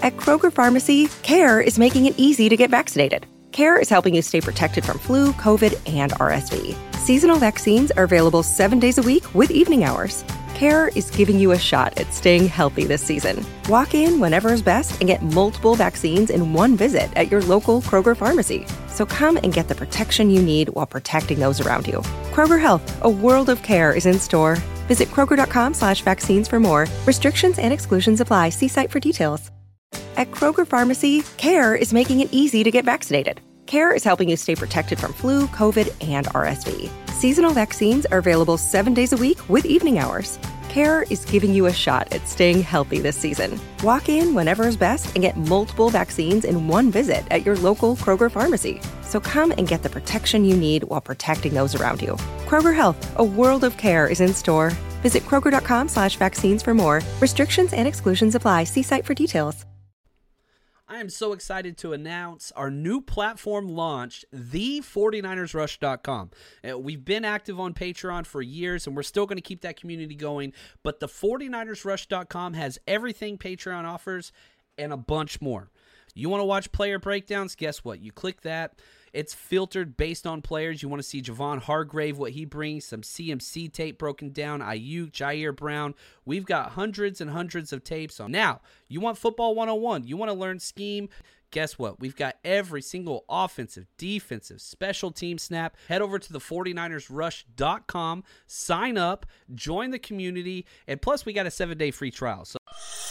At Kroger Pharmacy, CARE is making it easy to get vaccinated. CARE is helping you stay protected from flu, COVID, and RSV. Seasonal vaccines are available 7 days a week with evening hours. CARE is giving you a shot at staying healthy this season. Walk in whenever is best and get multiple vaccines in one visit at your local Kroger Pharmacy. So come and get the protection you need while protecting those around you. Kroger Health, a world of care is in store. Visit Kroger.com/vaccines for more. Restrictions and exclusions apply. See site for details. At Kroger Pharmacy, CARE is making it easy to get vaccinated. CARE is helping you stay protected from flu, COVID, and RSV. Seasonal vaccines are available 7 days a week with evening hours. CARE is giving you a shot at staying healthy this season. Walk in whenever is best and get multiple vaccines in one visit at your local Kroger Pharmacy. So come and get the protection you need while protecting those around you. Kroger Health, a world of care is in store. Visit Kroger.com/vaccines for more. Restrictions and exclusions apply. See site for details. I am so excited to announce our new platform launched, the49ersrush.com. We've been active on Patreon for years, and we're still going to keep that community going, but the 49ersrush.com has everything Patreon offers and a bunch more. You want to watch player breakdowns? Guess what? You click that. It's filtered based on players. You want to see Javon Hargrave, what he brings, some CMC tape broken down, Ayuk, Jair Brown. We've got hundreds and hundreds of tapes on. Now, you want football 101. You want to learn scheme. Guess what? We've got every single offensive, defensive, special team snap. Head over to the 49ersrush.com, sign up, join the community, and plus we got a 7-day free trial. So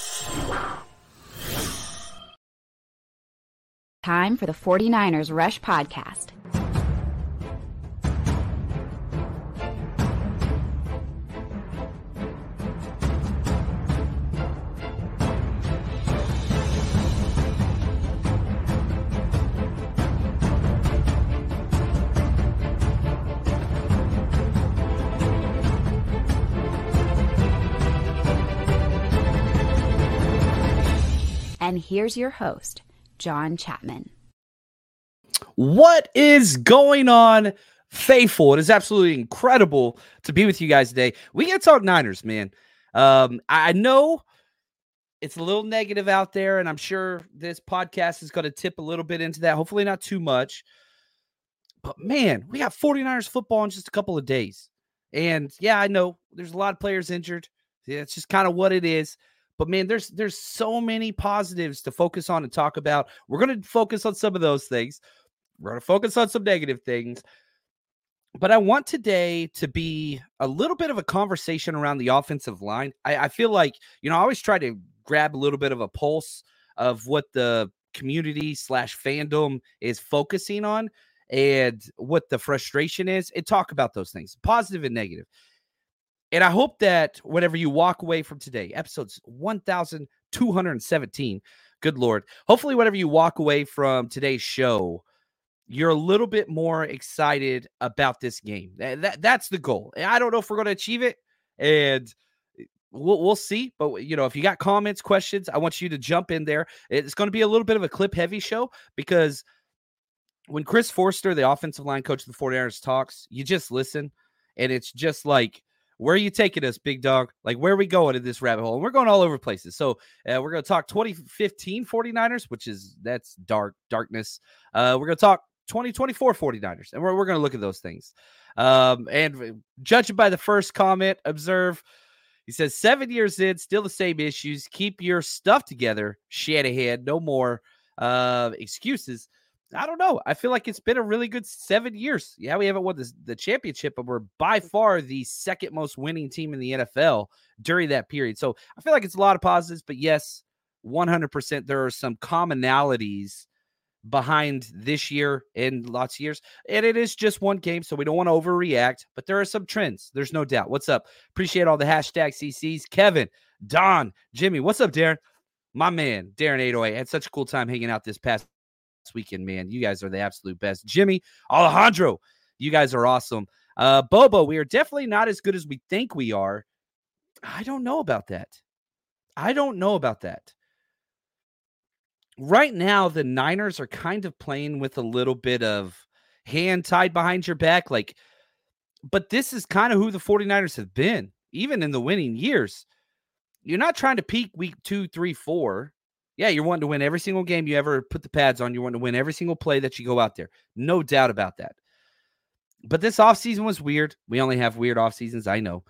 Time for the 49ers Rush podcast. And here's your host, John Chapman. What is going on, faithful? It is absolutely incredible to be with you guys today. We got to talk Niners, man. I know it's a little negative out there, and I'm sure this podcast is going to tip a little bit into that. Hopefully not too much. But, man, we got 49ers football in just a couple of days. And, yeah, I know there's a lot of players injured. Yeah, it's just kind of what it is. But, man, there's so many positives to focus on and talk about. We're going to focus on some of those things. We're going to focus on some negative things. But I want today to be a little bit of a conversation around the offensive line. I feel like, I always try to grab a little bit of a pulse of what the community / fandom is focusing on and what the frustration is and talk about those things, positive and negative. And I hope that whenever you walk away from today, episodes 1,217, good Lord, hopefully whenever you walk away from today's show, you're a little bit more excited about this game. That's the goal. I don't know if we're going to achieve it, and we'll see. But, if you got comments, questions, I want you to jump in there. It's going to be a little bit of a clip-heavy show because when Chris Forster, the offensive line coach of the 49ers, talks, you just listen, and it's just like, where are you taking us, big dog? Like, where are we going in this rabbit hole? And we're going all over places. So we're going to talk 2015 49ers, that's darkness. We're going to talk 2024 49ers, and we're going to look at those things. And judging by the first comment, observe, he says, 7 years in, still the same issues. Keep your stuff together, Shanahan. No more excuses. I don't know. I feel like it's been a really good 7 years. Yeah, we haven't won the championship, but we're by far the second most winning team in the NFL during that period. So I feel like it's a lot of positives, but yes, 100% there are some commonalities behind this year and lots of years. And it is just one game, so we don't want to overreact, but there are some trends. There's no doubt. What's up? Appreciate all the hashtag CCs. Kevin, Don, Jimmy. What's up, Darren? My man, Darren 808. Had such a cool time hanging out this past weekend, man. You guys are the absolute best. Jimmy, Alejandro, you guys are awesome. Bobo, we are definitely not as good as we think we are. I don't know about that. Right now, the Niners are kind of playing with a little bit of hand tied behind your back. But this is kind of who the 49ers have been, even in the winning years. You're not trying to peak week 2, 3, 4. Yeah, you're wanting to win every single game you ever put the pads on. You're wanting to win every single play that you go out there. No doubt about that. But this offseason was weird. We only have weird off seasons, I know.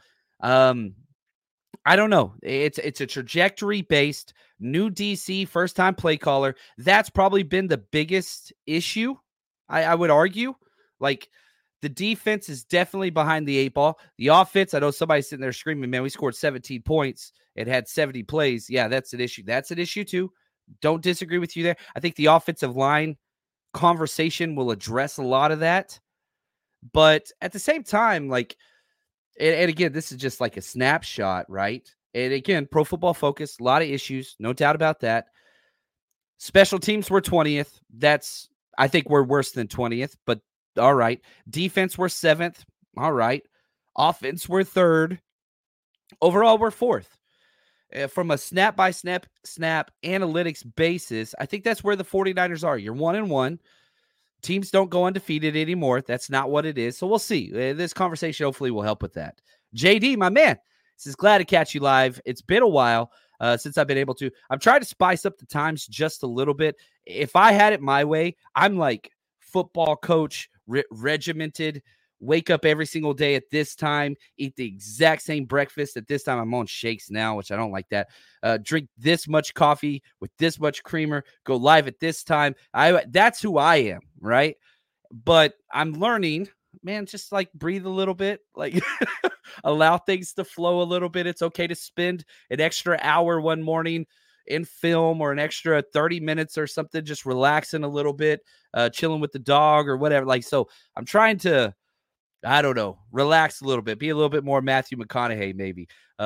I don't know. It's a trajectory-based new DC first-time play caller. That's probably been the biggest issue, I would argue. Like, the defense is definitely behind the 8 ball. The offense, I know somebody's sitting there screaming, man, we scored 17 points. It had 70 plays. Yeah, that's an issue. That's an issue, too. Don't disagree with you there. I think the offensive line conversation will address a lot of that. But at the same time, like, and again, this is just like a snapshot, right? And again, Pro Football Focus, a lot of issues, no doubt about that. Special teams were 20th. I think we're worse than 20th, but all right. Defense were 7th. All right. Offense were 3rd. Overall, we're 4th. From a snap-by-snap analytics basis, I think that's where the 49ers are. You're 1-1. Teams don't go undefeated anymore. That's not what it is. So we'll see. This conversation hopefully will help with that. JD, my man, says, glad to catch you live. It's been a while since I've been able to. I'm trying to spice up the times just a little bit. If I had it my way, I'm like football coach, regimented, wake up every single day at this time, eat the exact same breakfast at this time. I'm on shakes now, which I don't like that. Drink this much coffee with this much creamer, go live at this time. That's who I am, right? But I'm learning, man, just like breathe a little bit, like allow things to flow a little bit. It's okay to spend an extra hour one morning in film or an extra 30 minutes or something, just relaxing a little bit, chilling with the dog or whatever. Like, so I'm trying to, I don't know, relax a little bit, be a little bit more Matthew McConaughey, maybe.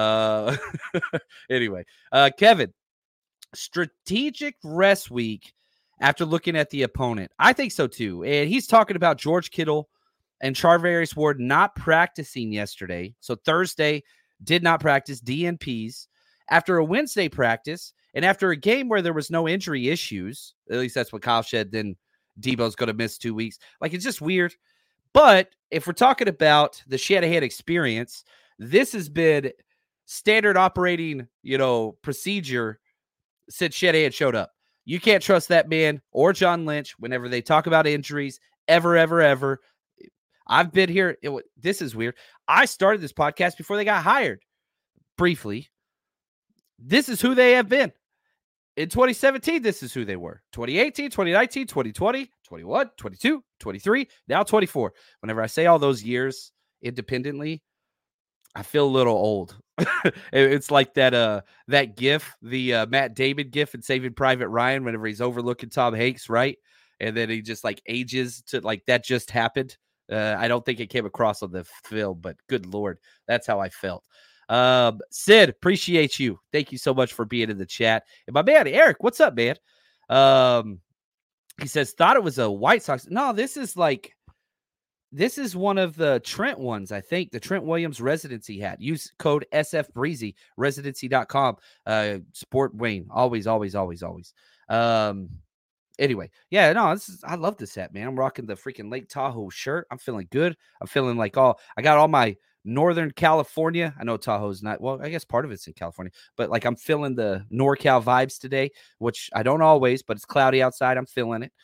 Anyway, Kevin, strategic rest week after looking at the opponent. I think so too. And he's talking about George Kittle and Charvarius Ward not practicing yesterday. So Thursday did not practice, DNPs. After a Wednesday practice and after a game where there was no injury issues, at least that's what Kyle said, then Debo's going to miss 2 weeks. Like, it's just weird. But if we're talking about the Shanahan experience, this has been standard operating, procedure since Shanahan showed up. You can't trust that man or John Lynch whenever they talk about injuries, ever, ever, ever. I've been here. This is weird. I started this podcast before they got hired. Briefly, this is who they have been. In 2017, this is who they were. 2018, 2019, 2020, 21, 22, 23, now 24. Whenever I say all those years independently, I feel a little old. It's like that GIF, the Matt Damon GIF in Saving Private Ryan, whenever he's overlooking Tom Hanks, right? And then he just like ages to like that just happened. I don't think it came across on the film, but good Lord, that's how I felt. Sid, appreciate you. Thank you so much for being in the chat. And my man, Eric, what's up, man? He says, thought it was a White Sox. No, this is one of the Trent ones, I think. The Trent Williams residency hat. Use code SFBreezy, residency.com. Support Wayne. Always, always, always, always. Anyway, yeah, no, I love this hat, man. I'm rocking the freaking Lake Tahoe shirt. I'm feeling good. I'm feeling like I got all my Northern California. I know Tahoe's not, well, I guess part of it's in California, but like I'm feeling the NorCal vibes today, which I don't always, but it's cloudy outside. I'm feeling it.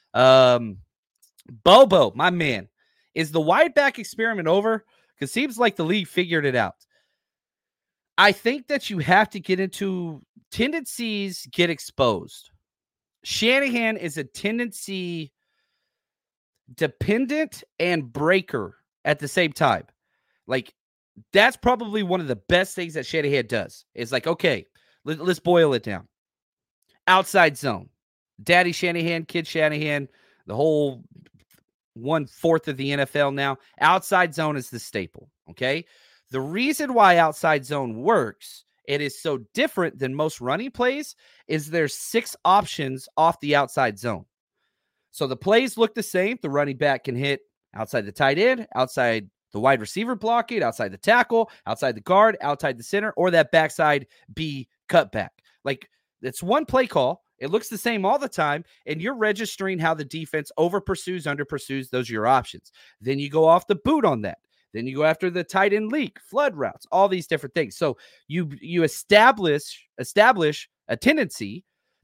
Bobo, my man, is the wide back experiment over? Because it seems like the league figured it out. I think that you have to get into tendencies, get exposed. Shanahan is a tendency dependent and breaker at the same time. Like, that's probably one of the best things that Shanahan does. Is like, okay, let's boil it down. Outside zone. Daddy Shanahan, Kid Shanahan, the whole 1/4 of the NFL now. Outside zone is the staple, okay? The reason why outside zone works, it is so different than most running plays, is there's 6 options off the outside zone. So the plays look the same. The running back can hit outside the tight end, outside the wide receiver blocking, outside the tackle, outside the guard, outside the center, or that backside B cutback. Like, it's one play call. It looks the same all the time, and you're registering how the defense over pursues, under pursues. Those are your options. Then you go off the boot on that. Then you go after the tight end leak, flood routes, all these different things. So you establish a tendency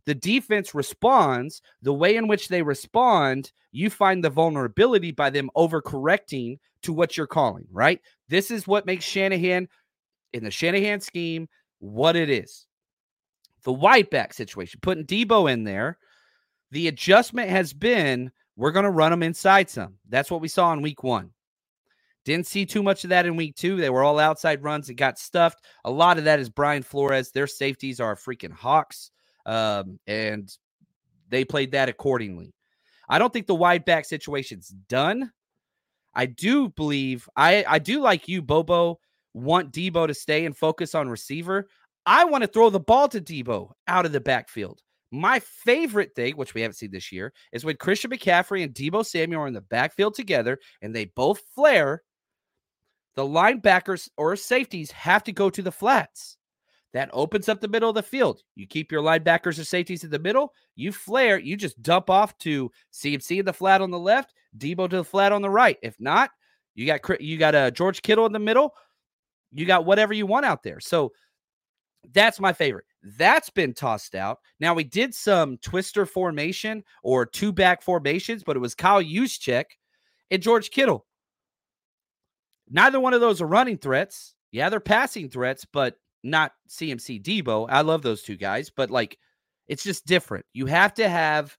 The defense responds. The way in which they respond, you find the vulnerability by them overcorrecting to what you're calling, right? This is what makes Shanahan, in the Shanahan scheme, what it is. The wide back situation, putting Debo in there, the adjustment has been, we're going to run them inside some. That's what we saw in week 1. Didn't see too much of that in week 2. They were all outside runs and got stuffed. A lot of that is Brian Flores. Their safeties are freaking hawks, and they played that accordingly. I don't think the wide back situation's done. I do believe, I do like you, Bobo, want Debo to stay and focus on receiver. I want to throw the ball to Debo out of the backfield. My favorite thing, which we haven't seen this year, is when Christian McCaffrey and Debo Samuel are in the backfield together and they both flare, the linebackers or safeties have to go to the flats. That opens up the middle of the field. You keep your linebackers or safeties in the middle. You flare. You just dump off to CMC in the flat on the left, Debo to the flat on the right. If not, you got George Kittle in the middle. You got whatever you want out there. So that's my favorite. That's been tossed out. Now, we did some twister formation or two-back formations, but it was Kyle Juszczyk and George Kittle. Neither one of those are running threats. Yeah, they're passing threats, but not CMC Debo. I love those two guys, but it's just different. You have to have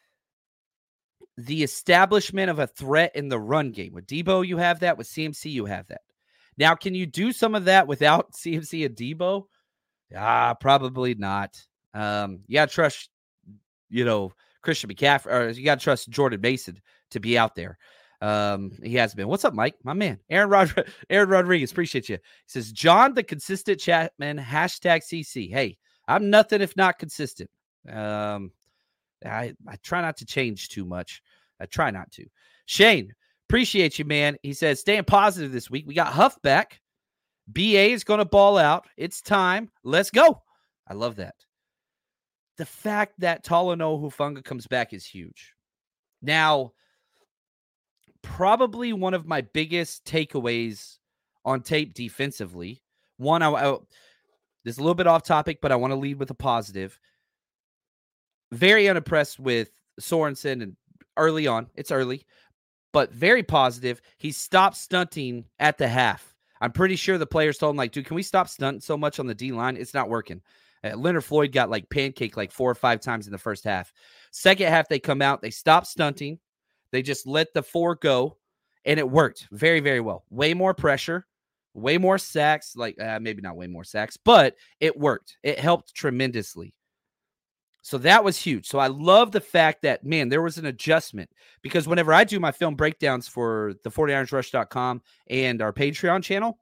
the establishment of a threat in the run game. With Debo, you have that. With CMC, you have that. Now, can you do some of that without CMC and Debo? Probably not. You got to trust, Christian McCaffrey, or you got to trust Jordan Mason to be out there. He has been. What's up, Mike? My man. Aaron Rodriguez, appreciate you. He says, John, the consistent Chapman, #CC. Hey, I'm nothing if not consistent. I try not to change too much. I try not to. Shane, appreciate you, man. He says, staying positive this week. We got Huff back. BA is going to ball out. It's time. Let's go. I love that. The fact that Talanoa Hufanga comes back is huge. Now, probably one of my biggest takeaways on tape defensively. One, this is a little bit off topic, but I want to lead with a positive. Very unimpressed with Sorensen and early on. It's early, but very positive. He stopped stunting at the half. I'm pretty sure the players told him, dude, can we stop stunting so much on the D-line? It's not working. Leonard Floyd got pancaked 4 or 5 times in the first half. Second half, they come out. They stop stunting. They just let the 4 go, and it worked very, very well. Way more pressure, way more sacks. Maybe not way more sacks, but it worked. It helped tremendously. So that was huge. So I love the fact that, man, there was an adjustment, because whenever I do my film breakdowns for the 49ersrush.com and our Patreon channel,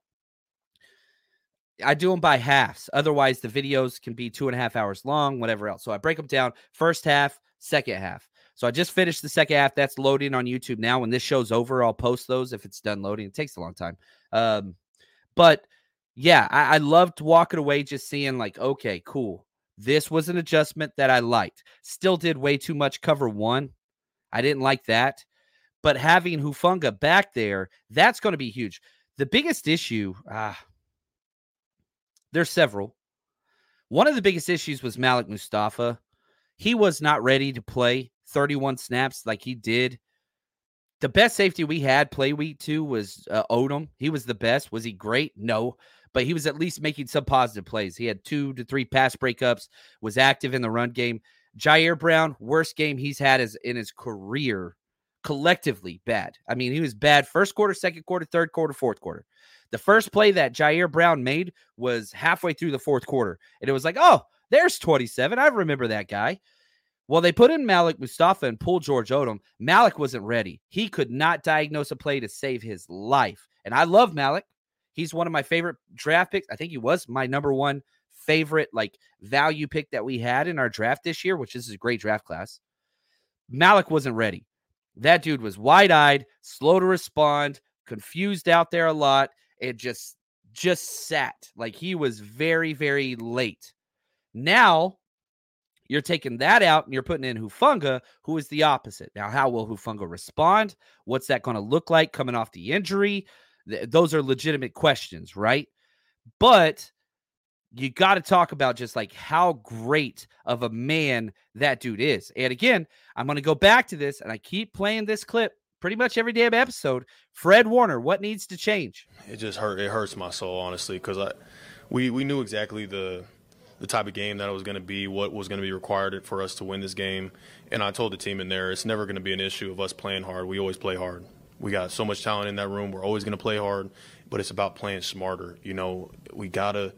I do them by halves. Otherwise, the videos can be 2.5 hours long, whatever else. So I break them down first half, second half. So I just finished the second half. That's loading on YouTube now. When this show's over, I'll post those if it's done loading. It takes a long time. But yeah, I loved walking away just seeing okay, cool. This was an adjustment that I liked. Still did way too much cover 1. I didn't like that. But having Hufanga back there, that's going to be huge. The biggest issue, there's several. One of the biggest issues was Malik Mustafa. He was not ready to play 31 snaps like he did. The best safety we had play week 2 was Odom. He was the best. Was he great? No. But he was at least making some positive plays. He had 2 to 3 pass breakups, was active in the run game. Jair Brown, worst game he's had in his career, collectively bad. I mean, he was bad first quarter, second quarter, third quarter, fourth quarter. The first play that Jair Brown made was halfway through the fourth quarter. And it was oh, there's 27. I remember that guy. Well, they put in Malik Mustafa and pulled George Odom. Malik wasn't ready. He could not diagnose a play to save his life. And I love Malik. He's one of my favorite draft picks. I think he was my number 1 favorite value pick that we had in our draft this year, which is a great draft class. Malik wasn't ready. That dude was wide-eyed, slow to respond, confused out there a lot, and just sat. He was very, very late. Now, you're taking that out and you're putting in Hufanga, who is the opposite. Now, how will Hufanga respond? What's that going to look like coming off the injury? Those are legitimate questions, right? But you got to talk about just like how great of a man that dude is. And again, I'm going to go back to this, and I keep playing this clip pretty much every damn episode. Fred Warner, what needs to change? It just hurts my soul, honestly, because we knew exactly the type of game that it was going to be, what was going to be required for us to win this game. And I told the team in there, it's never going to be an issue of us playing hard. We always play hard. We got so much talent in that room. We're always going to play hard, but it's about playing smarter. You know, we gotta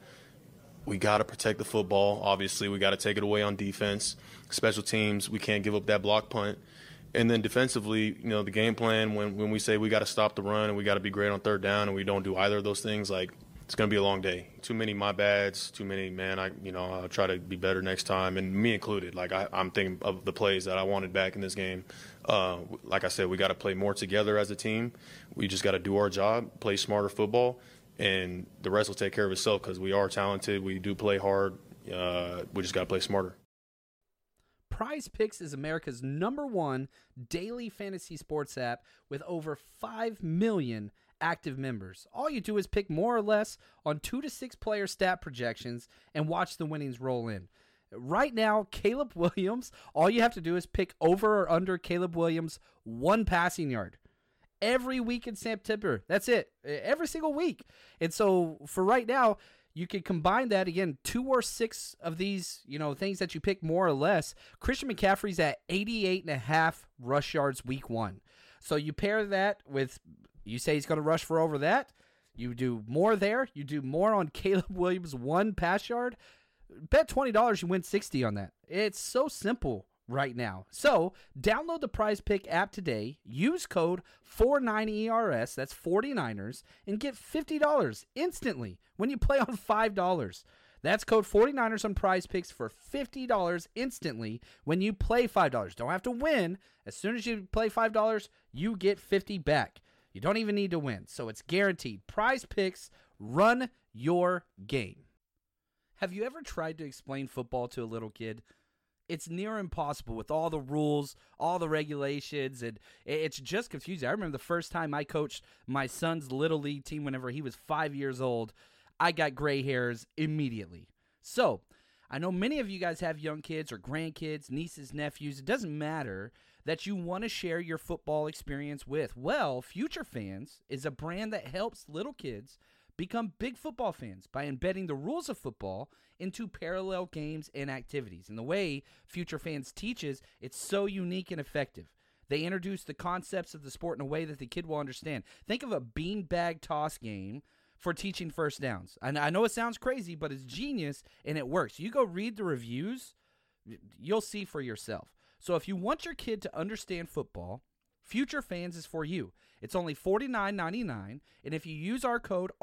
protect the football. Obviously, we got to take it away on defense. Special teams, we can't give up that block punt. And then defensively, you know, the game plan, when we say we got to stop the run and we got to be great on third down and we don't do either of those things, like, it's going to be a long day. Too many my bads, too many, man, I'll try to be better next time, and me included. Like, I'm thinking of the plays that I wanted back in this game. Like I said, we got to play more together as a team. We just got to do our job, play smarter football, and the rest will take care of itself because we are talented. We do play hard. We just got to play smarter. Prize Picks is America's #1 daily fantasy sports app with over 5 million active members. All you do is pick more or less on 2 to 6 player stat projections and watch the winnings roll in. Right now, Caleb Williams, all you have to do is pick over or under Caleb Williams 1 passing yard. Every week in September. That's it. Every single week. And so for right now, you can combine that, again, 2 or 6 of these, things that you pick more or less. Christian McCaffrey's at 88.5 rush yards week 1. So you pair that with, you say he's going to rush for over that. You do more there. You do more on Caleb Williams' 1 pass yard. Bet $20, you win $60 on that. It's so simple right now. So download the Prize Pick app today. Use code 49ERS, that's 49ers, and get $50 instantly when you play on $5. That's code 49ers on Prize Picks for $50 instantly when you play $5. Don't have to win. As soon as you play $5, you get $50 back. You don't even need to win, so it's guaranteed. Prize Picks, run your game. Have you ever tried to explain football to a little kid? It's near impossible with all the rules, all the regulations, and it's just confusing. I remember the first time I coached my son's Little League team whenever he was 5 years old, I got gray hairs immediately. So, I know many of you guys have young kids or grandkids, nieces, nephews. It doesn't matter that you want to share your football experience with. Well, Future Fans is a brand that helps little kids become big football fans by embedding the rules of football into parallel games and activities. And the way Future Fans teaches, it's so unique and effective. They introduce the concepts of the sport in a way that the kid will understand. Think of a beanbag toss game for teaching first downs. And I know it sounds crazy, but it's genius and it works. You go read the reviews, you'll see for yourself. So if you want your kid to understand football, Future Fans is for you. It's only $49.99, and if you use our code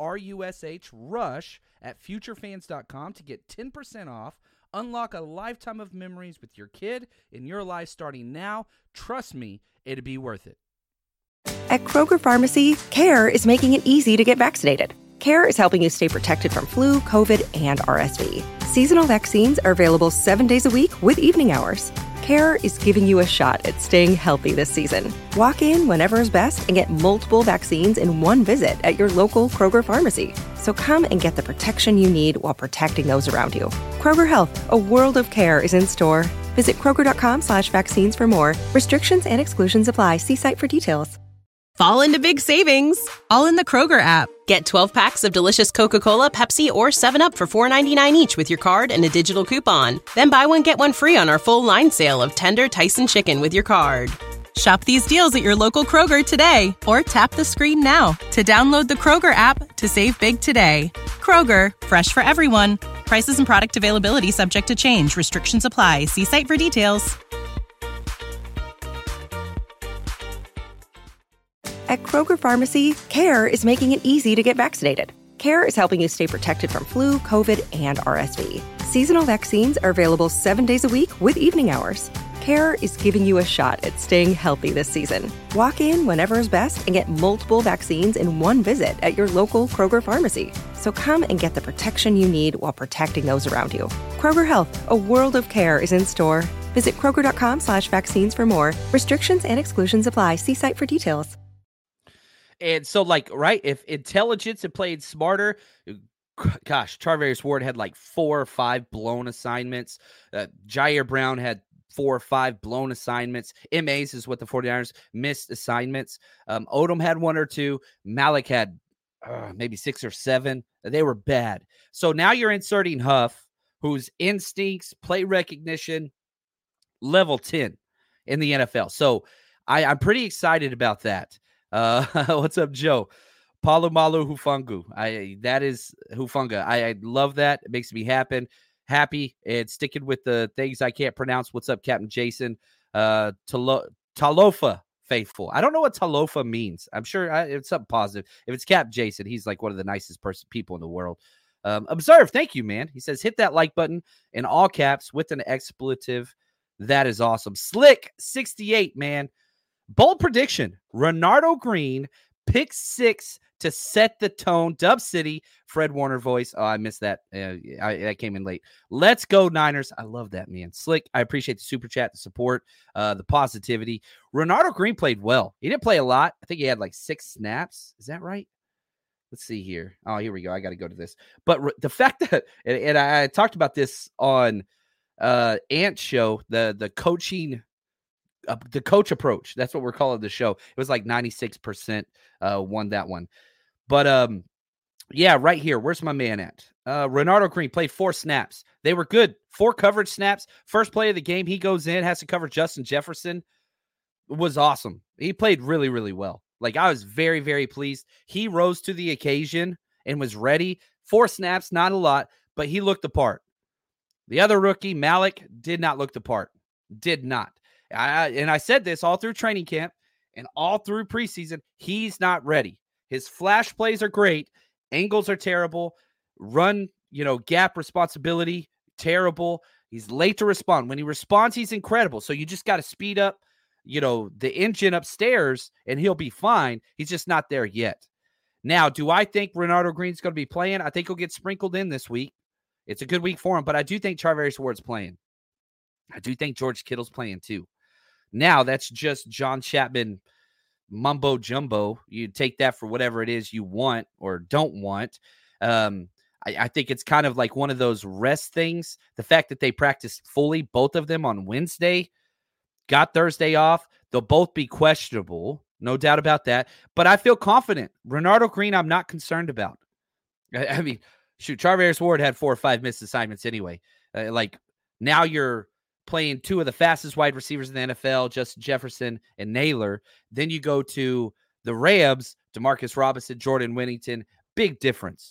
RUSH at futurefans.com to get 10% off, unlock a lifetime of memories with your kid in your life starting now. Trust me, it'll be worth it. At Kroger Pharmacy, CARE is making it easy to get vaccinated. CARE is helping you stay protected from flu, COVID, and RSV. Seasonal vaccines are available 7 days a week with evening hours. CARE is giving you a shot at staying healthy this season. Walk in whenever is best and get multiple vaccines in one visit at your local Kroger Pharmacy. So come and get the protection you need while protecting those around you. Kroger Health, a world of care is in store. Visit Kroger.com/vaccines for more. Restrictions and exclusions apply. See site for details. Fall into big savings, all in the Kroger app. Get 12 packs of delicious Coca-Cola, Pepsi, or 7-Up for $4.99 each with your card and a digital coupon. Then buy one, get one free on our full line sale of tender Tyson chicken with your card. Shop these deals at your local Kroger today, or tap the screen now to download the Kroger app to save big today. Kroger, fresh for everyone. Prices and product availability subject to change. Restrictions apply. See site for details. At Kroger Pharmacy, CARE is making it easy to get vaccinated. CARE is helping you stay protected from flu, COVID, and RSV. Seasonal vaccines are available 7 days a week with evening hours. CARE is giving you a shot at staying healthy this season. Walk in whenever is best and get multiple vaccines in one visit at your local Kroger Pharmacy. So come and get the protection you need while protecting those around you. Kroger Health, a world of care is in store. Visit Kroger.com/vaccines for more. Restrictions and exclusions apply. See site for details. And so, right, if intelligence had played smarter, gosh, Charvarius Ward had like 4 or 5 blown assignments. Jair Brown had 4 or 5 blown assignments. M.A.'s is what the 49ers missed assignments. Odom had 1 or 2. Malik had maybe 6 or 7. They were bad. So now you're inserting Huff, whose instincts, play recognition, level 10 in the NFL. So I'm pretty excited about that. What's up, Joe? Palomalu Hufungu. That is Hufunga. I love that. It makes me happy and sticking with the things I can't pronounce. What's up, Captain Jason? Talofa faithful. I don't know what Talofa means. I'm sure it's something positive. If it's Cap Jason, he's like one of the nicest people in the world. Observe. Thank you, man. He says, hit that like button in all caps with an expletive. That is awesome. Slick 68, man. Bold prediction. Renardo Green pick 6 to set the tone. Dub City, Fred Warner voice. Oh, I missed that. I came in late. Let's go, Niners. I love that, man. Slick, I appreciate the super chat, the support, the positivity. Renardo Green played well. He didn't play a lot. I think he had like 6 snaps. Is that right? Let's see here. Oh, here we go. I got to go to this. But the fact that, and I talked about this on Ant's show, the coaching, the coach approach. That's what we're calling the show. It was like 96% won that one. But yeah, right here. Where's my man at? Renardo Green played 4 snaps. They were good. 4 coverage snaps. First play of the game, he goes in, has to cover Justin Jefferson. It was awesome. He played really, really well. Like, I was very, very pleased. He rose to the occasion and was ready. 4 snaps, not a lot, but he looked the part. The other rookie, Malik, did not look the part. Did not. And I said this all through training camp and all through preseason. He's not ready. His flash plays are great. Angles are terrible. Run, gap responsibility, terrible. He's late to respond. When he responds, he's incredible. So you just got to speed up, the engine upstairs, and he'll be fine. He's just not there yet. Now, do I think Renardo Green's going to be playing? I think he'll get sprinkled in this week. It's a good week for him, but I do think Charvarius Ward's playing. I do think George Kittle's playing too. Now, that's just John Chapman mumbo jumbo. You take that for whatever it is you want or don't want. I think it's kind of like one of those rest things. The fact that they practiced fully, both of them on Wednesday, got Thursday off. They'll both be questionable. No doubt about that. But I feel confident. Renardo Green, I'm not concerned about. I mean, shoot, Charvarius Ward had 4 or 5 missed assignments anyway. Now you're playing 2 of the fastest wide receivers in the NFL, Justin Jefferson and Naylor. Then you go to the Rams, DeMarcus Robinson, Jordan Whittington. Big difference.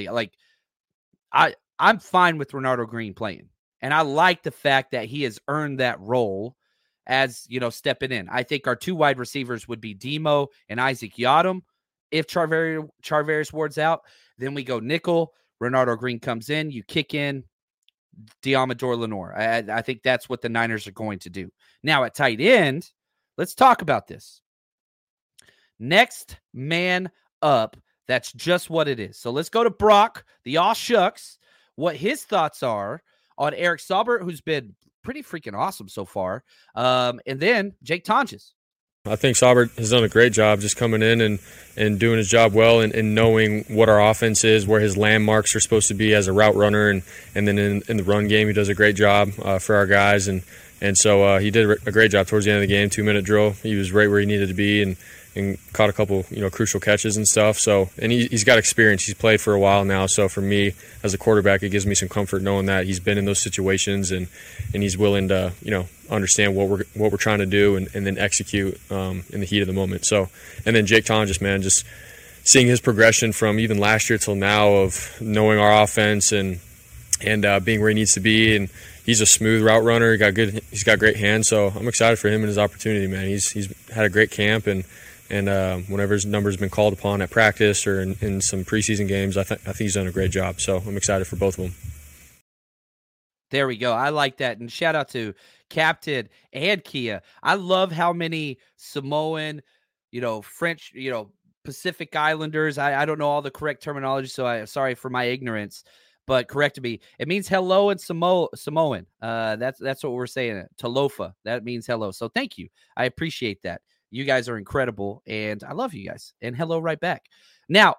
I'm fine with Renardo Green playing. And I like the fact that he has earned that role as, stepping in. I think our 2 wide receivers would be Demo and Isaac Yiadom. If Charvarius Ward's out, then we go nickel. Renardo Green comes in. You kick in Diamador Lenore. I think that's what the Niners are going to do. Now, at tight end, let's talk about this. Next man up. That's just what it is. So let's go to Brock, the aw shucks, what his thoughts are on Eric Saubert, who's been pretty freaking awesome so far. And then Jake Tonjes. I think Saubert has done a great job just coming in and doing his job well and knowing what our offense is, where his landmarks are supposed to be as a route runner. And then in the run game, he does a great job for our guys. And so he did a great job towards the end of the game, 2-minute drill. He was right where he needed to be and caught a couple, crucial catches and stuff. So, and he's got experience. He's played for a while now. So for me as a quarterback, it gives me some comfort knowing that he's been in those situations and he's willing to, understand what we're trying to do and then execute in the heat of the moment. So, and then Jake Tonjes, man, just seeing his progression from even last year till now of knowing our offense and being where he needs to be. And he's a smooth route runner. He's got great hands. So I'm excited for him and his opportunity, man. He's had a great camp and whenever his number's been called upon at practice or in some preseason games, I think he's done a great job. So I'm excited for both of them. There we go. I like that. And shout out to Captain and Kia. I love how many Samoan, French, Pacific Islanders. I don't know all the correct terminology, so I'm sorry for my ignorance, but correct me. It means hello in Samoan. That's what we're saying. Talofa. That means hello. So thank you. I appreciate that. You guys are incredible, and I love you guys. And hello right back. Now,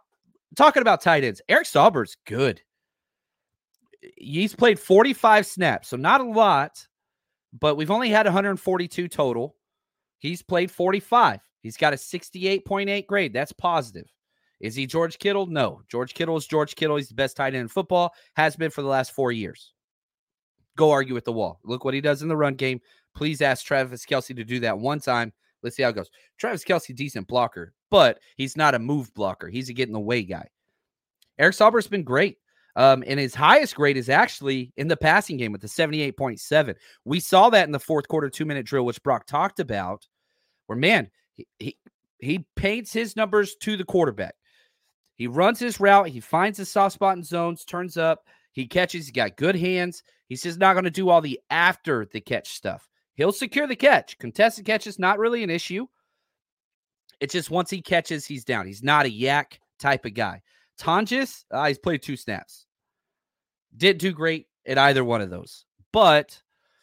talking about tight ends, Eric Sauber's good. He's played 45 snaps, so not a lot, but we've only had 142 total. He's played 45. He's got a 68.8 grade. That's positive. Is he George Kittle? No. George Kittle is George Kittle. He's the best tight end in football. Has been for the last 4 years. Go argue with the wall. Look what he does in the run game. Please ask Travis Kelce to do that one time. Let's see how it goes. Travis Kelce, decent blocker, but he's not a move blocker. He's a get-in-the-way guy. Eric Sauber's been great. And his highest grade is actually in the passing game with the 78.7. We saw that in the fourth quarter 2-minute drill, which Brock talked about, where, man, he paints his numbers to the quarterback. He runs his route. He finds his soft spot in zones, turns up. He catches. He's got good hands. He's just not going to do all the after the catch stuff. He'll secure the catch. Contested catch is not really an issue. It's just once he catches, he's down. He's not a yak type of guy. Tonjes, he's played 2 snaps. Didn't do great at either one of those. But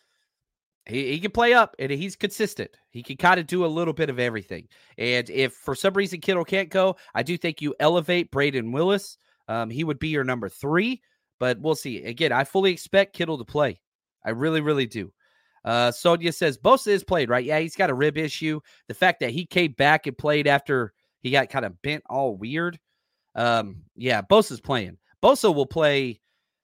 he can play up, and he's consistent. He can kind of do a little bit of everything. And if for some reason Kittle can't go, I do think you elevate Braden Willis. He would be your number 3, but we'll see. Again, I fully expect Kittle to play. I really, really do. Sonia says, Bosa is played, right? Yeah, he's got a rib issue. The fact that he came back and played after he got kind of bent all weird. Yeah, Bosa's playing. Bosa will play.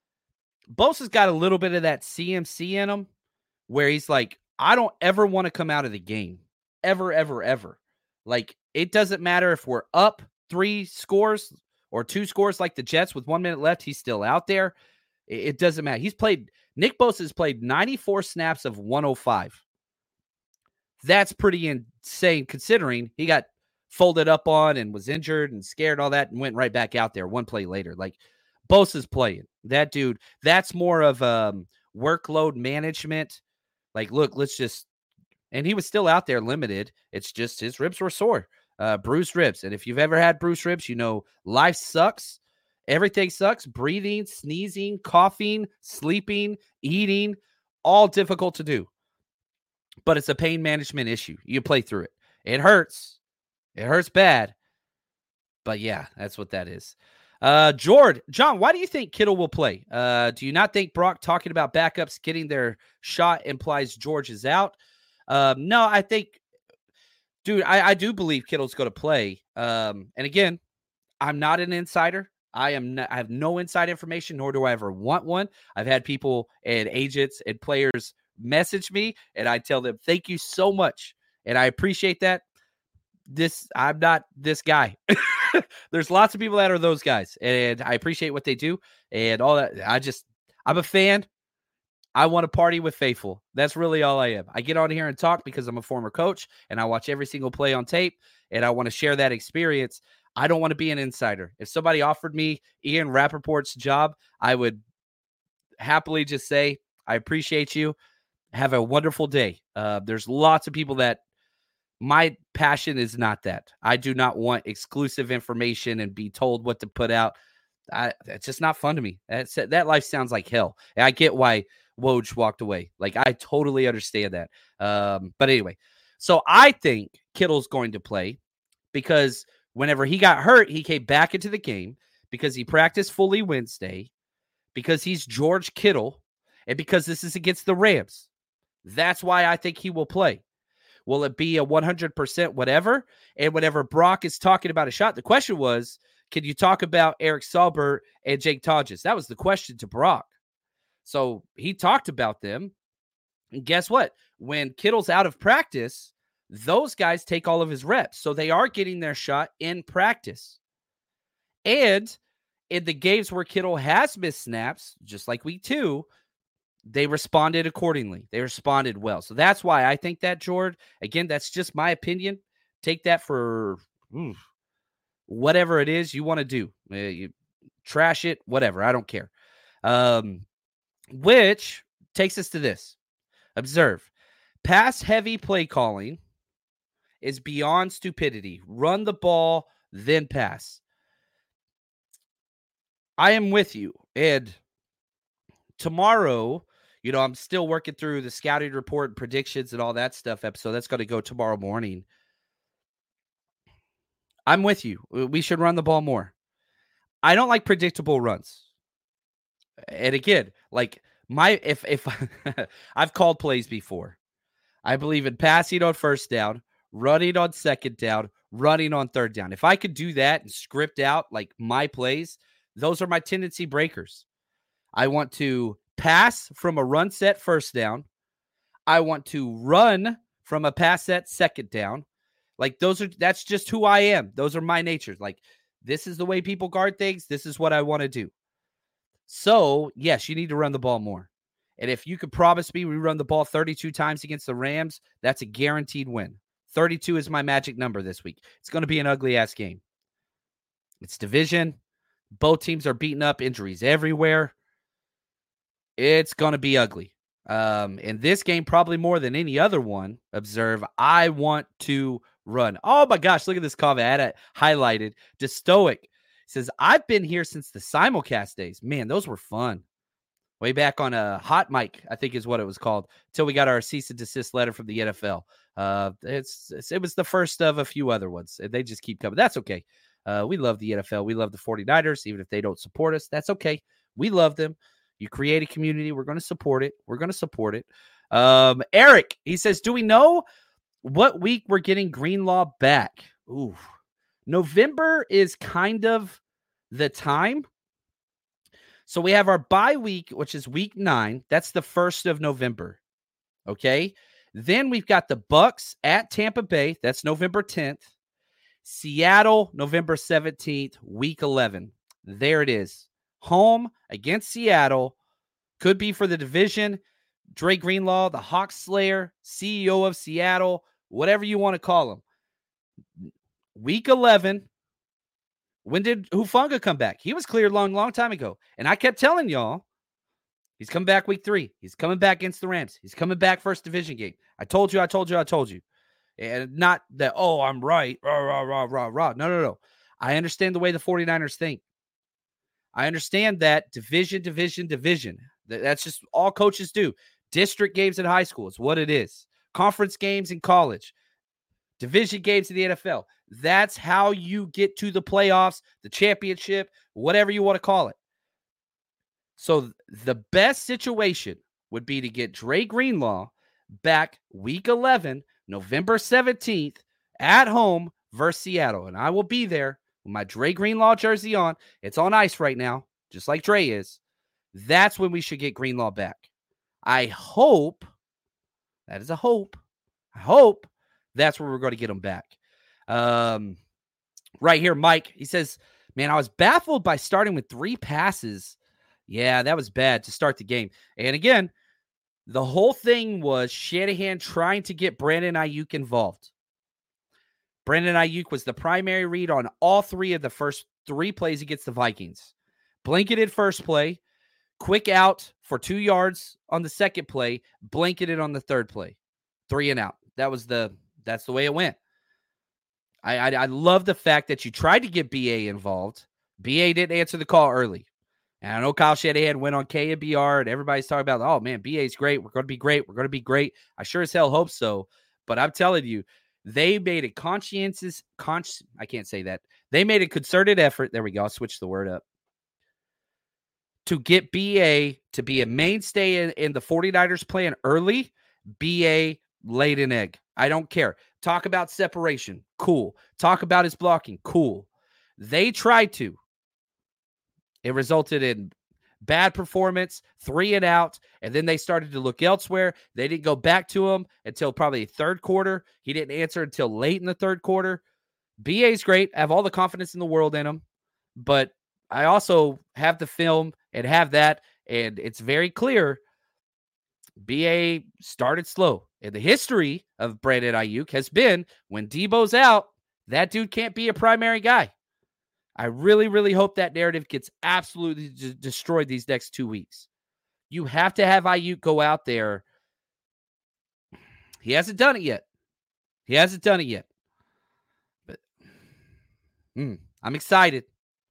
Bosa's got a little bit of that CMC in him where he's like, I don't ever want to come out of the game. Ever, ever, ever. Like, it doesn't matter if we're up 3 scores or 2 scores like the Jets with 1 minute left. He's still out there. It doesn't matter. Nick Bosa has played 94 snaps of 105. That's pretty insane considering he got folded up on and was injured and scared, all that, and went right back out there 1 play later. Like, Bosa's playing. That dude, that's more of workload management. Like, look, and he was still out there limited. It's just his ribs were sore, bruised ribs. And if you've ever had bruised ribs, you know life sucks. Everything sucks. Breathing, sneezing, coughing, sleeping, eating, all difficult to do. But it's a pain management issue. You play through it. It hurts. It hurts bad. But yeah, that's what that is. John, why do you think Kittle will play? Do you not think Brock talking about backups getting their shot implies George is out? No, I think, dude, I do believe Kittle's going to play. And again, I'm not an insider. I have no inside information, nor do I ever want one. I've had people and agents and players message me, and I tell them, thank you so much. And I appreciate that. I'm not this guy. There's lots of people that are those guys, and I appreciate what they do and all that. I'm a fan. I want to party with faithful. That's really all I am. I get on here and talk because I'm a former coach, and I watch every single play on tape, and I want to share that experience. I don't want to be an insider. If somebody offered me Ian Rappaport's job, I would happily just say, I appreciate you. Have a wonderful day. There's lots of people that my passion is not that. I do not want exclusive information and be told what to put out. It's just not fun to me. That life sounds like hell. And I get why Woj walked away. Like, I totally understand that. But anyway, so I think Kittle's going to play because whenever he got hurt, he came back into the game because he practiced fully Wednesday, because he's George Kittle, and because this is against the Rams. That's why I think he will play. Will it be a 100% whatever? And whenever Brock is talking about a shot, the question was, can you talk about Eric Sauber and Jake Tonjes? That was the question to Brock. So he talked about them. And guess what? When Kittle's out of practice, those guys take all of his reps. So they are getting their shot in practice. And in the games where Kittle has missed snaps, just like week 2, they responded accordingly. They responded well. So that's why I think that, Jordan. Again, that's just my opinion. Take that for whatever it is you want to do. You trash it, whatever. I don't care. Which takes us to this. Observe. Pass-heavy play calling is beyond stupidity. Run the ball, then pass. I am with you. And tomorrow, I'm still working through the scouting report and predictions and all that stuff episode. That's going to go tomorrow morning. I'm with you. We should run the ball more. I don't like predictable runs. And again, like if I've called plays before. I believe in passing on first down, running on second down, running on third down. If I could do that and script out like my plays, those are my tendency breakers. I want to pass from a run set first down. I want to run from a pass set second down. Like that's just who I am. Those are my natures. Like this is the way people guard things. This is what I want to do. So yes, you need to run the ball more. And if you could promise me we run the ball 32 times against the Rams, that's a guaranteed win. 32 is my magic number this week. It's going to be an ugly-ass game. It's division. Both teams are beating up, injuries everywhere. It's going to be ugly. In this game, probably more than any other one, observe, I want to run. Oh, my gosh, look at this comment. I had it highlighted. Destoic says, I've been here since the simulcast days. Man, those were fun. Way back on a hot mic, I think is what it was called, until we got our cease and desist letter from the NFL. It was the first of a few other ones. They just keep coming. That's okay. We love the NFL. We love the 49ers, even if they don't support us. That's okay. We love them. You create a community. We're going to support it. We're going to support it. Eric, he says, do we know what week we're getting Greenlaw back? Ooh, November is kind of the time. So we have our bye week, which is week 9. That's the 1st of November. Okay. Then we've got the Bucks at Tampa Bay. That's November 10th. Seattle, November 17th, week 11. There it is. Home against Seattle. Could be for the division. Dre Greenlaw, the Hawk Slayer, CEO of Seattle, whatever you want to call him. Week 11. When did Hufanga come back? He was cleared long time ago. And I kept telling y'all, he's coming back week 3. He's coming back against the Rams. He's coming back first division game. I told you. And not that, oh, I'm right. Rah, rah, rah, rah, rah. No. I understand the way the 49ers think. I understand that division. That's just all coaches do. District games in high school is what it is. Conference games in college. Division games in the NFL. That's how you get to the playoffs, the championship, whatever you want to call it. So the best situation would be to get Dre Greenlaw back week 11, November 17th, at home versus Seattle. And I will be there with my Dre Greenlaw jersey on. It's on ice right now, just like Dre is. That's when we should get Greenlaw back. I hope, that is a hope, I hope that's where we're going to get him back. Right here, Mike, he says, man, I was baffled by starting with 3 passes. Yeah, that was bad to start the game. And again, the whole thing was Shanahan trying to get Brandon Ayuk involved. Brandon Ayuk was the primary read on all 3 of the first 3 plays against the Vikings. Blanketed first play, quick out for 2 yards on the second play, blanketed on the third play. 3 and out. That's the way it went. I love the fact that you tried to get BA involved. BA didn't answer the call early. And I know Kyle Shanahan went on KNBR and everybody's talking about, oh, man, BA's great. We're going to be great. We're going to be great. I sure as hell hope so. But I'm telling you, they made a I can't say that. They made a concerted effort. There we go. I'll switch the word up. To get BA to be a mainstay in the 49ers plan early, BA laid an egg. I don't care. Talk about separation. Cool. Talk about his blocking. Cool. They tried to. It resulted in bad performance, 3 and out, and then they started to look elsewhere. They didn't go back to him until probably third quarter. He didn't answer until late in the third quarter. BA's great. I have all the confidence in the world in him, but I also have the film and have that, and it's very clear BA started slow. And the history of Brandon Ayuk has been when Debo's out, that dude can't be a primary guy. I really, really hope that narrative gets absolutely destroyed these next 2 weeks. You have to have Ayuk go out there. He hasn't done it yet. But I'm excited.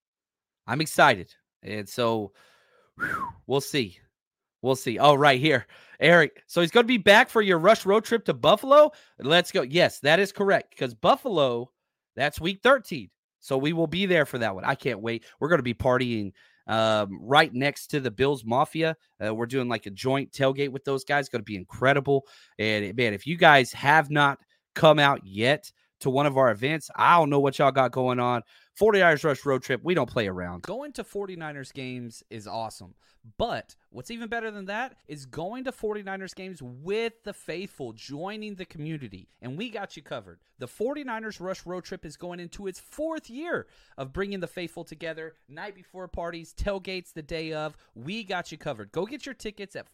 And so we'll see. Oh, right here, Eric. So he's going to be back for your Rush road trip to Buffalo. Let's go. Yes, that is correct. Because Buffalo, that's week 13. So we will be there for that one. I can't wait. We're going to be partying right next to the Bills Mafia. We're doing like a joint tailgate with those guys. It's going to be incredible. And man, if you guys have not come out yet to one of our events, I don't know what y'all got going on. 49ers Rush Road Trip, we don't play around. Going to 49ers games is awesome. But what's even better than that is going to 49ers games with the faithful, joining the community. And we got you covered. The 49ers Rush Road Trip is going into its 4th year of bringing the faithful together. Night before parties, tailgates the day of. We got you covered. Go get your tickets at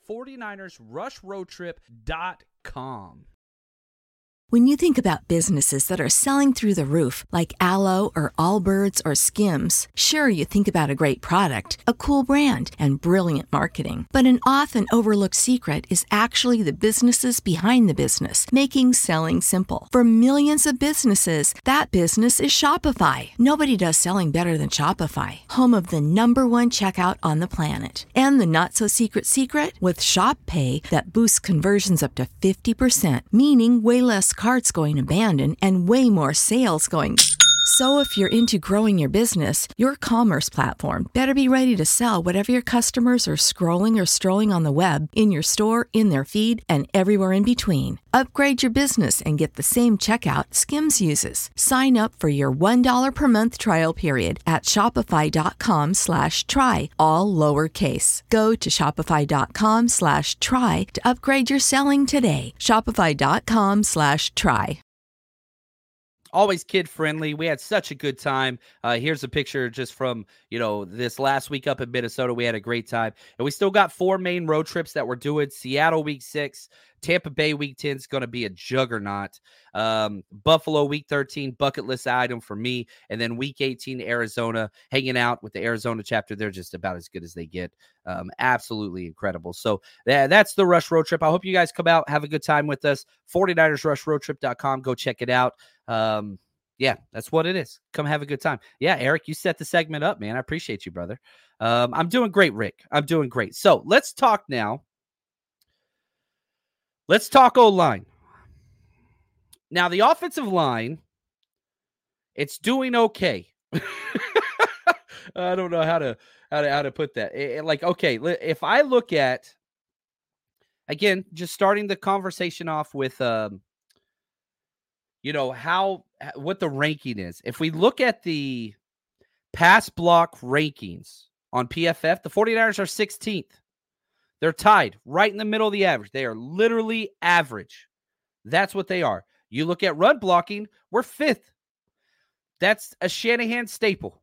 49ersrushroadtrip.com. When you think about businesses that are selling through the roof, like Aloe or Allbirds or Skims, sure, you think about a great product, a cool brand, and brilliant marketing. But an often overlooked secret is actually the businesses behind the business, making selling simple. For millions of businesses, that business is Shopify. Nobody does selling better than Shopify, home of the #1 checkout on the planet. And the not-so-secret secret? With Shop Pay that boosts conversions up to 50%, meaning way less carts going abandoned and way more sales going. So if you're into growing your business, your commerce platform better be ready to sell whatever your customers are scrolling or strolling on the web, in your store, in their feed, and everywhere in between. Upgrade your business and get the same checkout Skims uses. Sign up for your $1 per month trial period at shopify.com/try, all lowercase. Go to shopify.com/try to upgrade your selling today. Shopify.com/try. Always kid friendly. We had such a good time. Here's a picture just from, this last week up in Minnesota. We had a great time. And we still got 4 main road trips that we're doing. Seattle week 6, Tampa Bay week 10 is going to be a juggernaut. Buffalo week 13, bucket list item for me. And then week 18, Arizona, hanging out with the Arizona chapter. They're just about as good as they get. Absolutely incredible. So that's the Rush Road Trip. I hope you guys come out, have a good time with us. 49ersrushroadtrip.com. Go check it out. Yeah, that's what it is. Come have a good time. Yeah, Eric, you set the segment up, man. I appreciate you, brother. I'm doing great, Rick. I'm doing great. So let's talk now. Let's talk O-line. Now, the offensive line, it's doing okay. I don't know how to put that. Okay, if I look at, again, just starting the conversation off with what the ranking is. If we look at the pass block rankings on PFF, the 49ers are 16th. They're tied right in the middle of the average. They are literally average. That's what they are. You look at run blocking, we're 5th. That's a Shanahan staple.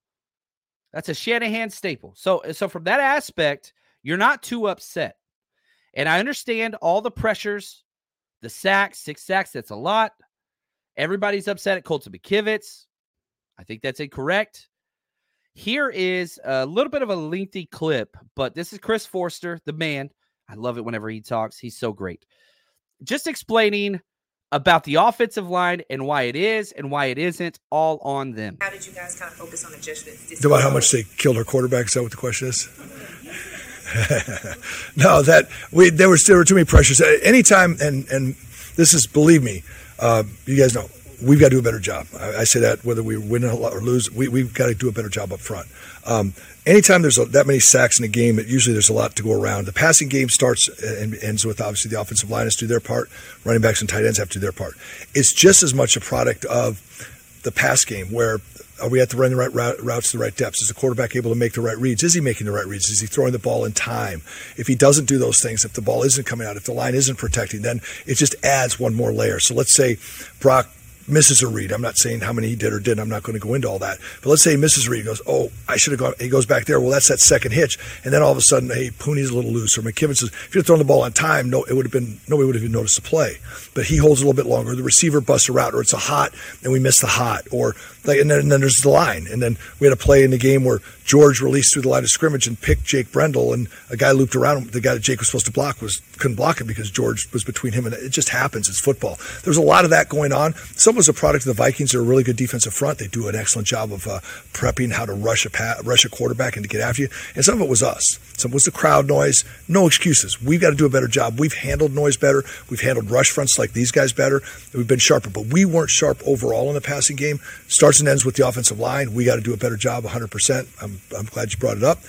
So from that aspect, you're not too upset. And I understand all the pressures, the sacks, 6 sacks, that's a lot. Everybody's upset at Colton McKivitz. I think that's incorrect. Here is a little bit of a lengthy clip, but this is Chris Forster, the man. I love it whenever he talks. He's so great. Just explaining about the offensive line and why it is and why it isn't, all on them. How did you guys kind of focus on adjustments? About how much they killed our quarterback? Is that what the question is? No, there were too many pressures. Anytime, and this is, believe me, you guys know, we've got to do a better job. I say that whether we win or lose, we've got to do a better job up front. Anytime there's that many sacks in a game, usually there's a lot to go around. The passing game starts and ends with, obviously, the offensive line has to do their part. Running backs and tight ends have to do their part. It's just as much a product of the pass game, where are we at the running the right routes to the right depths? Is the quarterback able to make the right reads? Is he making the right reads? Is he throwing the ball in time? If he doesn't do those things, if the ball isn't coming out, if the line isn't protecting, then it just adds one more layer. So let's say Brock misses a read. I'm not saying how many he did or didn't. I'm not going to go into all that. But let's say he misses a read. He goes, oh, I should have gone. He goes back there. Well, that's that second hitch. And then all of a sudden, hey, Pooney's a little loose. Or McKivitz says, if you'd have thrown the ball on time, nobody would have even noticed the play. But he holds a little bit longer. The receiver busts a route, or it's a hot, and we miss the hot. Or and then there's the line. And then we had a play in the game where George released through the line of scrimmage and picked Jake Brendel, and a guy looped around him. The guy that Jake was supposed to block couldn't block him because George was between him, and it just happens. It's football. There's a lot of that going on. Some of it was a product of the Vikings. They're a really good defensive front. They do an excellent job of prepping how to rush a quarterback and to get after you. And some of it was us. Some was the crowd noise. No excuses. We've got to do a better job. We've handled noise better. We've handled rush fronts like these guys better. We've been sharper, but we weren't sharp overall in the passing game. Starts and ends with the offensive line. We got to do a better job, 100%. I'm glad you brought it up.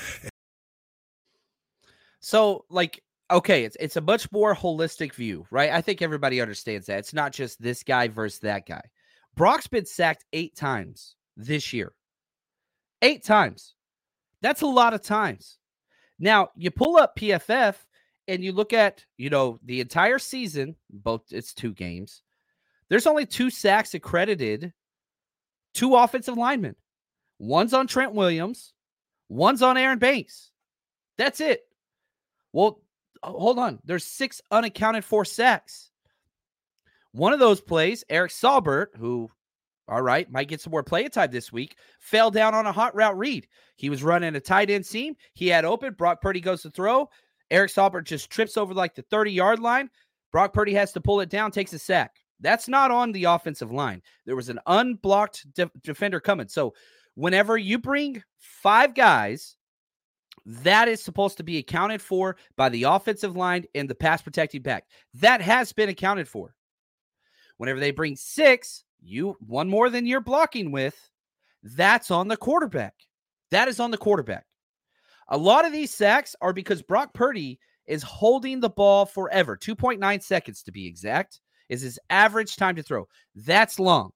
So, like, okay, it's a much more holistic view, right? I think everybody understands that. It's not just this guy versus that guy. Brock's been sacked 8 times this year. 8 times. That's a lot of times. Now, you pull up PFF and you look at, the entire season, it's 2 games. There's only 2 sacks accredited to offensive linemen. One's on Trent Williams. One's on Aaron Banks. That's it. Well, hold on. There's 6 unaccounted for sacks. One of those plays, Eric Saubert, who, all right, might get some more play time this week, fell down on a hot route read. He was running a tight end seam. He had open. Brock Purdy goes to throw. Eric Saubert just trips over like the 30-yard line. Brock Purdy has to pull it down, takes a sack. That's not on the offensive line. There was an unblocked defender coming. So whenever you bring 5 guys, that is supposed to be accounted for by the offensive line and the pass protecting back. That has been accounted for. Whenever they bring 6, one more than you're blocking with, that's on the quarterback. That is on the quarterback. A lot of these sacks are because Brock Purdy is holding the ball forever. 2.9 seconds to be exact is his average time to throw. That's long.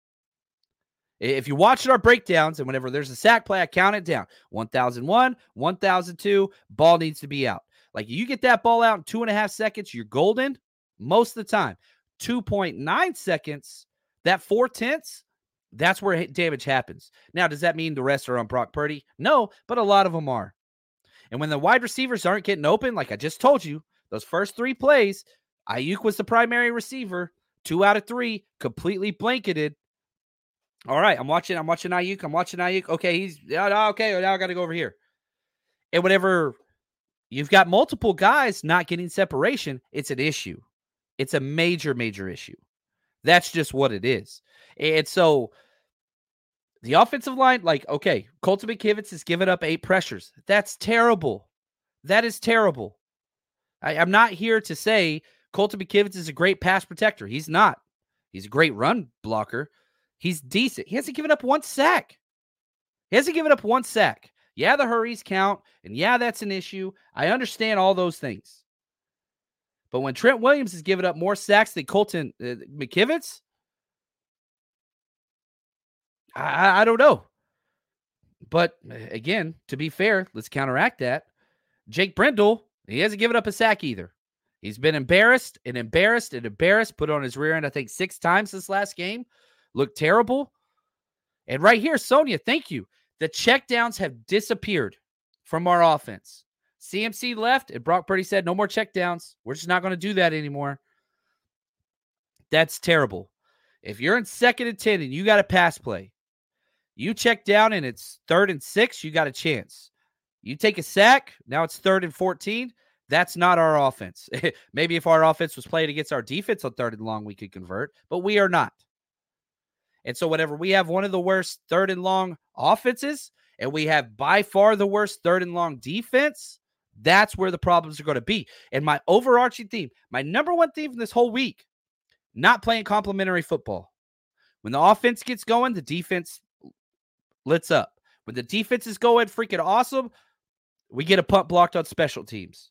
If you watch our breakdowns and whenever there's a sack play, I count it down. 1,001, 1,002, ball needs to be out. Like you get that ball out in 2.5 seconds, you're golden most of the time. 2.9 seconds, that 4/10, that's where damage happens. Now, does that mean the rest are on Brock Purdy? No, but a lot of them are. And when the wide receivers aren't getting open, like I just told you, those first 3 plays, Ayuk was the primary receiver. 2 out of 3 completely blanketed. All right, I'm watching Ayuk. Okay, okay, now I got to go over here. And whenever you've got multiple guys not getting separation, it's an issue. It's a major, major issue. That's just what it is. And so the offensive line, like, okay, Colton McKivitz has given up 8 pressures. That's terrible. That is terrible. I'm not here to say Colton McKivitz is a great pass protector. He's not. He's a great run blocker. He's decent. He hasn't given up 1 sack. Yeah, the hurries count, and yeah, that's an issue. I understand all those things. But when Trent Williams has given up more sacks than Colton McKivitz, I don't know. But again, to be fair, let's counteract that. Jake Brendel, he hasn't given up a sack either. He's been embarrassed, put on his rear end, I think 6 times this last game. Looked terrible. And right here, Sonia, thank you. The checkdowns have disappeared from our offense. CMC left, and Brock Purdy said, no more checkdowns. We're just not going to do that anymore. That's terrible. If you're in 2nd and 10 and you got a pass play, you check down and it's 3rd and 6, you got a chance. You take a sack, now it's 3rd and 14. That's not our offense. Maybe if our offense was played against our defense on 3rd and long, we could convert, but we are not. And so whenever we have one of the worst 3rd and long offenses, and we have by far the worst 3rd and long defense, that's where the problems are going to be. And my overarching theme, my number 1 theme from this whole week, not playing complementary football. When the offense gets going, the defense lets up. When the defense is going freaking awesome, we get a punt blocked on special teams.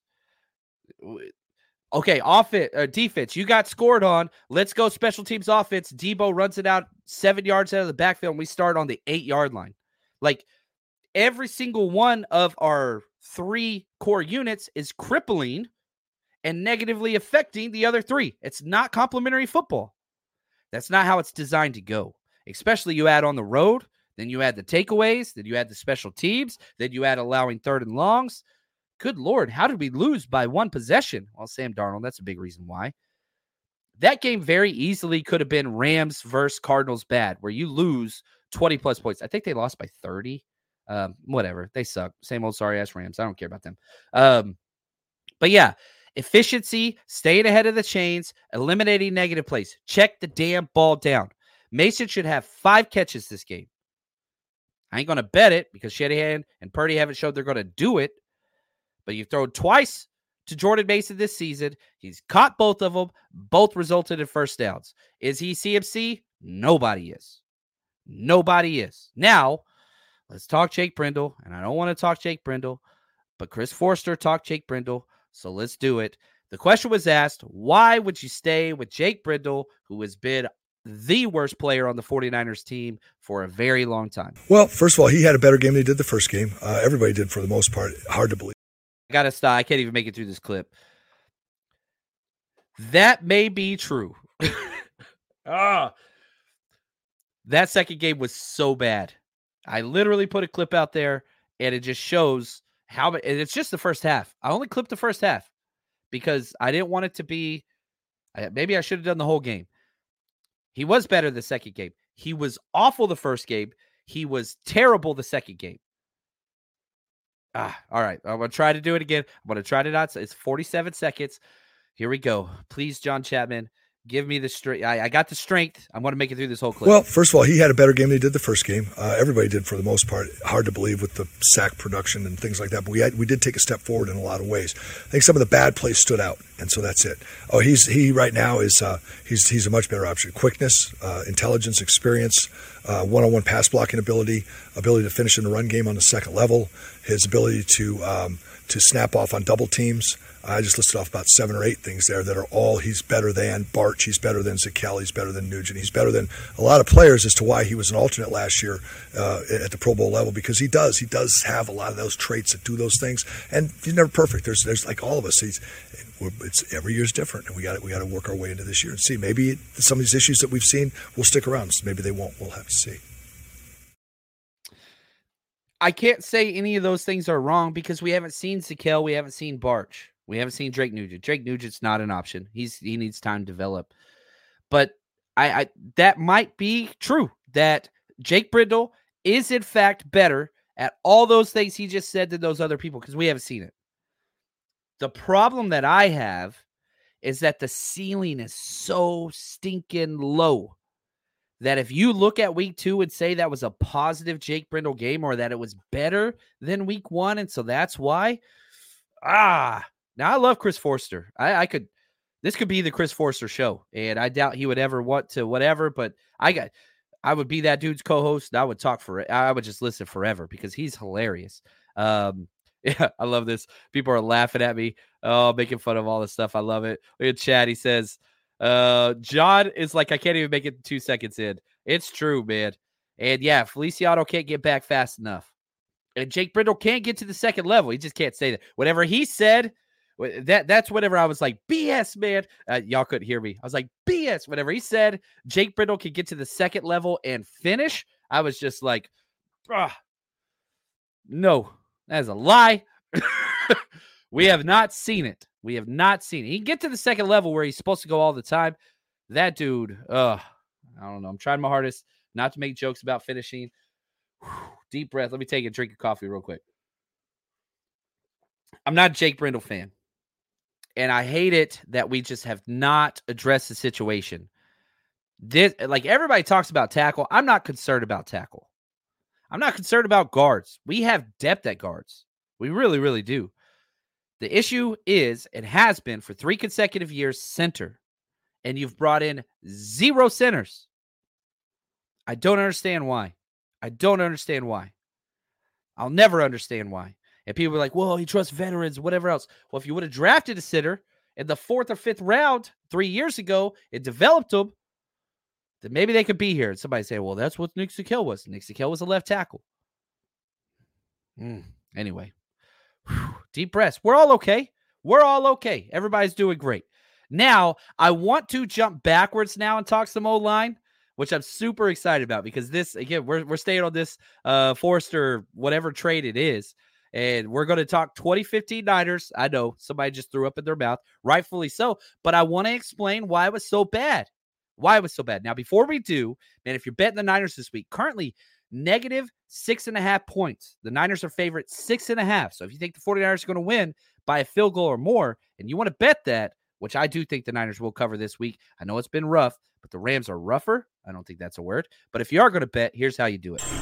Okay, defense, you got scored on. Let's go special teams offense. Debo runs it out 7 yards out of the backfield, and we start on the 8-yard line. Like, every single one of our 3 core units is crippling and negatively affecting the other 3. It's not complementary football. That's not how it's designed to go. Especially you add on the road, then you add the takeaways, then you add the special teams, then you add allowing 3rd and longs. Good Lord, how did we lose by 1 possession? Well, Sam Darnold, that's a big reason why. That game very easily could have been Rams versus Cardinals bad, where you lose 20-plus points. I think they lost by 30. Whatever. They suck. Same old sorry-ass Rams. I don't care about them. But yeah, efficiency, staying ahead of the chains, eliminating negative plays. Check the damn ball down. Mason should have 5 catches this game. I ain't going to bet it because Shanahan and Purdy haven't showed they're going to do it. But you've thrown twice to Jordan Mason this season. He's caught both of them. Both resulted in first downs. Is he CMC? Nobody is. Nobody is. Now, let's talk Jake Brendel. And I don't want to talk Jake Brendel, but Chris Forster talked Jake Brendel. So let's do it. The question was asked, why would you stay with Jake Brendel, who has been the worst player on the 49ers team for a very long time? Well, first of all, he had a better game than he did the first game. Everybody did for the most part. Hard to believe. I got to stop. I can't even make it through this clip. That may be true. That second game was so bad. I literally put a clip out there, and it just shows how, and it's just the first half. I only clipped the first half because I didn't want it to be, maybe I should have done the whole game. He was better the second game. He was awful the first game. He was terrible the second game. All right. I'm going to try to do it again. I'm going to try to not. It's 47 seconds. Here we go. Please, John Chapman, give me the strength. I got the strength. I'm going to make it through this whole clip. Well, first of all, he had a better game than he did the first game. Everybody did for the most part. Hard to believe with the sack production and things like that. But we did take a step forward in a lot of ways. I think some of the bad plays stood out, and so that's it. Oh, he right now is he's a much better option. Quickness, intelligence, experience, one-on-one pass blocking ability to finish in the run game on the second level, his ability to snap off on double teams. I just listed off about 7 or 8 things there that are all he's better than Barch, he's better than Zakelj, he's better than Nugent, he's better than a lot of players as to why he was an alternate last year at the Pro Bowl level, because he does have a lot of those traits that do those things, and he's never perfect. There's like all of us, it's every year's different, and we got to work our way into this year and see. Maybe some of these issues that we've seen will stick around. Maybe they won't. We'll have to see. I can't say any of those things are wrong because we haven't seen Zakelj, we haven't seen Barch. We haven't seen Drake Nugent. Drake Nugent's not an option. He needs time to develop. But I that might be true, that Jake Brendel is in fact better at all those things he just said than those other people, because we haven't seen it. The problem that I have is that the ceiling is so stinking low that if you look at week 2 and say that was a positive Jake Brendel game, or that it was better than week 1, and so that's why, now I love Chris Forster. This could be the Chris Forster show, and I doubt he would ever want to whatever, but I would be that dude's co-host, and I would talk I would just listen forever because he's hilarious. Yeah, I love this. People are laughing at me, making fun of all this stuff. I love it. Look at Chad. He says, John is like, I can't even make it 2 seconds in. It's true, man. And yeah, Feliciano can't get back fast enough. And Jake Brendel can't get to the second level. He just can't say that. Whatever he said, that's whenever I was like, BS, man. Y'all couldn't hear me. I was like, BS. Whenever he said Jake Brendel could get to the second level and finish, I was just like, no, that is a lie. We have not seen it. We have not seen it. He can get to the second level where he's supposed to go all the time. That dude, I don't know. I'm trying my hardest not to make jokes about finishing. Deep breath. Let me take a drink of coffee real quick. I'm not a Jake Brendel fan. And I hate it that we just have not addressed the situation. Like everybody talks about tackle. I'm not concerned about tackle. I'm not concerned about guards. We have depth at guards. We really, really do. The issue is, and has been for 3 consecutive years, center. And you've brought in 0 centers. I don't understand why. I'll never understand why. And people are like, well, he trusts veterans, whatever else. Well, if you would have drafted a center in the 4th or 5th round 3 years ago and developed them, then maybe they could be here. And somebody say, well, that's what Nick Zakelj was. Nick Zakelj was a left tackle. Anyway, deep breaths. We're all okay. Everybody's doing great. Now, I want to jump backwards now and talk some O-line, which I'm super excited about, because this, again, we're staying on this Forster, whatever trade it is. And we're going to talk 2015 Niners. I know somebody just threw up in their mouth, rightfully so. But I want to explain why it was so bad. Now, before we do, man, if you're betting the Niners this week, currently negative 6.5 points. The Niners are favorite 6.5. So if you think the 49ers are going to win by a field goal or more, and you want to bet that, which I do think the Niners will cover this week. I know it's been rough, but the Rams are rougher. I don't think that's a word. But if you are going to bet, here's how you do it.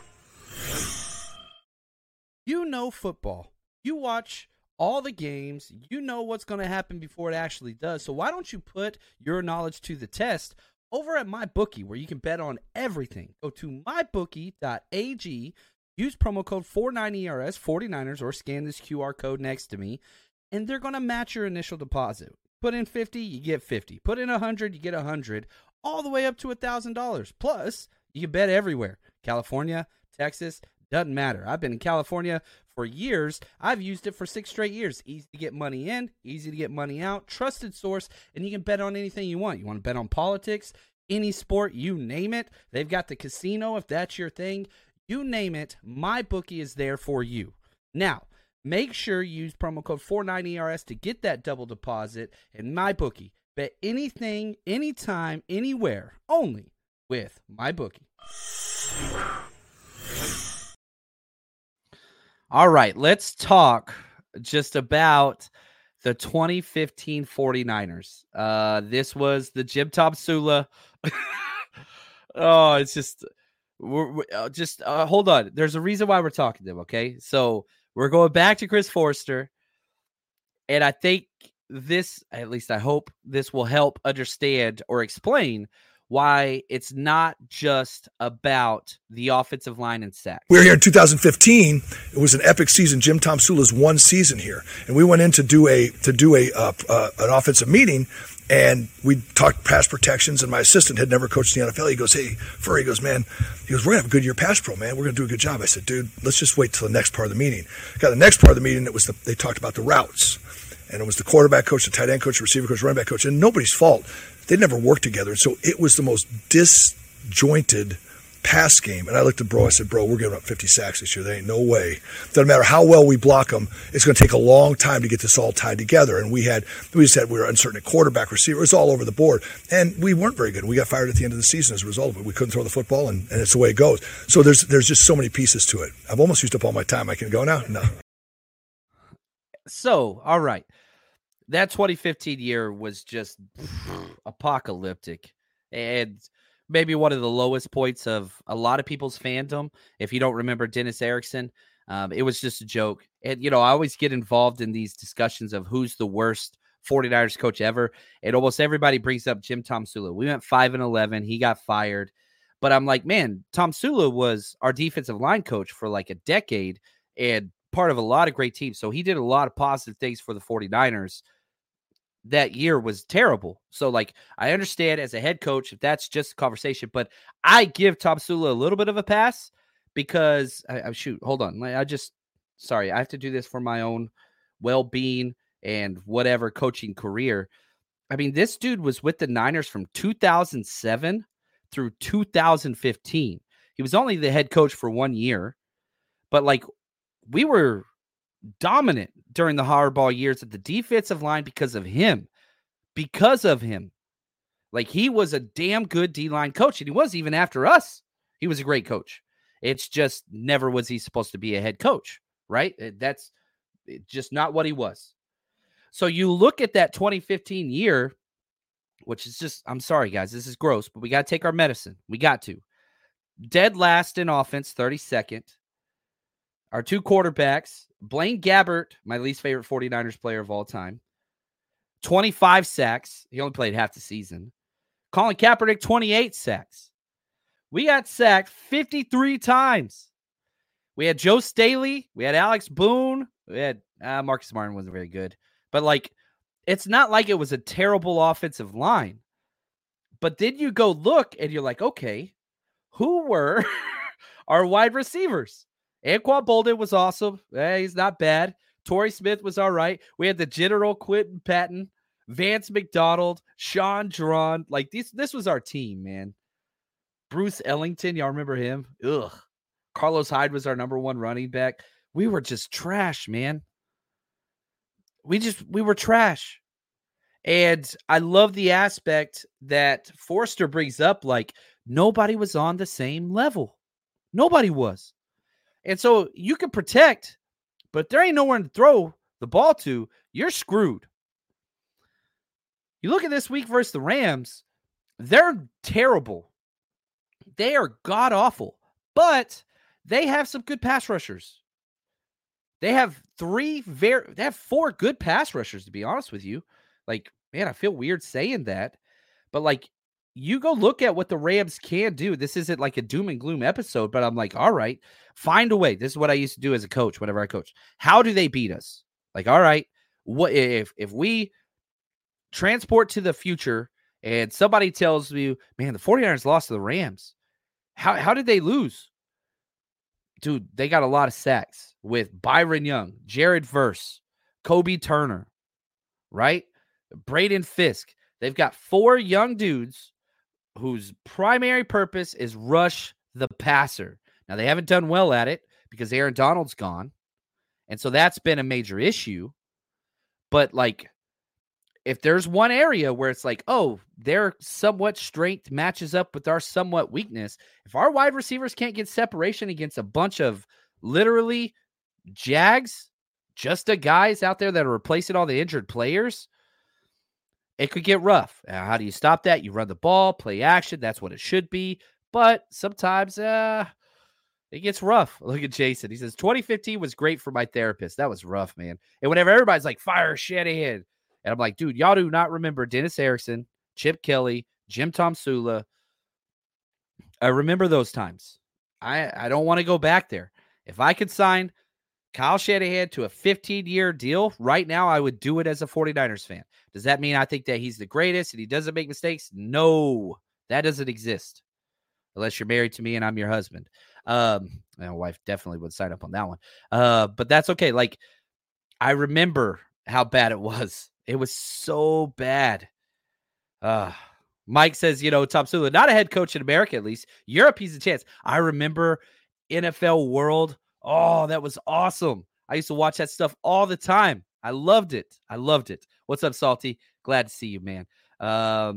You know football. You watch all the games. You know what's going to happen before it actually does. So why don't you put your knowledge to the test over at MyBookie, where you can bet on everything. Go to mybookie.ag, use promo code 49ERS, 49ers, or scan this QR code next to me, and they're going to match your initial deposit. Put in 50, you get 50. Put in 100, you get 100, all the way up to $1,000. Plus, you can bet everywhere. California, Texas, doesn't matter. I've been in California for years. I've used it for 6 straight years. Easy to get money in, easy to get money out, trusted source, and you can bet on anything you want. You want to bet on politics, any sport, you name it. They've got the casino if that's your thing. You name it, MyBookie is there for you. Now, make sure you use promo code 49ERS to get that double deposit. And MyBookie, bet anything, anytime, anywhere, only with MyBookie. All right, let's talk just about the 2015 49ers. This was the Jim Tomsula. Oh, it's just, hold on. There's a reason why we're talking to them, okay? So we're going back to Chris Forster, and I think this, at least I hope this will help understand or explain why it's not just about the offensive line and sacks. We were here in 2015. It was an epic season. Jim Tomsula's one season here, and we went in to do an offensive meeting, and we talked pass protections. And my assistant had never coached in the NFL. He goes, "Hey, Furry," he goes, "Man," he goes, "We're gonna have a good year pass pro, man. We're gonna do a good job." I said, "Dude, let's just wait till the next part of the meeting." Got the next part of the meeting. It was they talked about the routes. And it was the quarterback coach, the tight end coach, the receiver coach, running back coach, and nobody's fault. They never worked together. And so it was the most disjointed pass game. And I looked at Bro. I said, "Bro, we're giving up 50 sacks this year. There ain't no way. Doesn't matter how well we block them. It's going to take a long time to get this all tied together." And we were uncertain at quarterback, receiver. It was all over the board. And we weren't very good. We got fired at the end of the season as a result of it. We couldn't throw the football, and it's the way it goes. So there's just so many pieces to it. I've almost used up all my time. I can go now? No. So, all right. That 2015 year was just apocalyptic, and maybe one of the lowest points of a lot of people's fandom. If you don't remember Dennis Erickson, it was just a joke. And, I always get involved in these discussions of who's the worst 49ers coach ever, and almost everybody brings up Jim Tomsula. We went 5-11. He got fired. But I'm like, man, Tomsula was our defensive line coach for like a decade and part of a lot of great teams. So he did a lot of positive things for the 49ers. That year was terrible. So, like, I understand as a head coach if that's just a conversation, but I give Tomsula a little bit of a pass because hold on. I have to do this for my own well-being and whatever coaching career. I mean, this dude was with the Niners from 2007 through 2015. He was only the head coach for 1 year, but like we were dominant during the Harbaugh years at the defensive line because of him. Like, he was a damn good D-line coach, and he was even after us. He was a great coach. It's just never was he supposed to be a head coach, right? That's just not what he was. So you look at that 2015 year, which is just, I'm sorry, guys, this is gross, but we got to take our medicine. We got to. Dead last in offense, 32nd. Our two quarterbacks, Blaine Gabbert, my least favorite 49ers player of all time, 25 sacks. He only played half the season. Colin Kaepernick, 28 sacks. We got sacked 53 times. We had Joe Staley. We had Alex Boone. We had Marcus Martin wasn't very good. But, like, it's not like it was a terrible offensive line. But then you go look, and you're like, okay, who were our wide receivers? Anquan Bolden was awesome. He's not bad. Torrey Smith was all right. We had the general Quentin Patton, Vance McDonald, Sean Drawn. Like, this was our team, man. Bruce Ellington, y'all remember him? Ugh. Carlos Hyde was our number one running back. We were just trash, man. We were trash. And I love the aspect that Forster brings up, like, nobody was on the same level. Nobody was. And so you can protect, but if there ain't nowhere to throw the ball to, you're screwed. You look at this week versus the Rams, they're terrible. They are god-awful, but they have some good pass rushers. They have four good pass rushers, to be honest with you. Like, man, I feel weird saying that, but like, you go look at what the Rams can do. This isn't like a doom and gloom episode, but I'm like, all right, find a way. This is what I used to do as a coach whenever I coached. How do they beat us? Like, all right, what if we transport to the future and somebody tells you, man, the 49ers lost to the Rams. How did they lose? Dude, they got a lot of sacks with Byron Young, Jared Verse, Kobe Turner, right? Braden Fisk. They've got 4 young dudes whose primary purpose is rush the passer. Now, they haven't done well at it because Aaron Donald's gone. And so that's been a major issue. But, like, if there's one area where it's like, oh, their somewhat strength matches up with our somewhat weakness, if our wide receivers can't get separation against a bunch of literally Jags, just the guys out there that are replacing all the injured players, it could get rough. How do you stop that? You run the ball, play action. That's what it should be. But sometimes it gets rough. Look at Jason. He says, 2015 was great for my therapist. That was rough, man. And whenever everybody's like, fire Shanahan. And I'm like, dude, y'all do not remember Dennis Erickson, Chip Kelly, Jim Tomsula. I remember those times. I don't want to go back there. If I could sign Kyle Shanahan to a 15-year deal right now, I would do it as a 49ers fan. Does that mean I think that he's the greatest and he doesn't make mistakes? No, that doesn't exist unless you're married to me and I'm your husband. My wife definitely would sign up on that one. But that's okay. Like, I remember how bad it was. It was so bad. Mike says, Tom Sula, not a head coach in America, at least. Europe, he's a chance. I remember NFL World. Oh, that was awesome. I used to watch that stuff all the time. I loved it. What's up, Salty? Glad to see you, man. I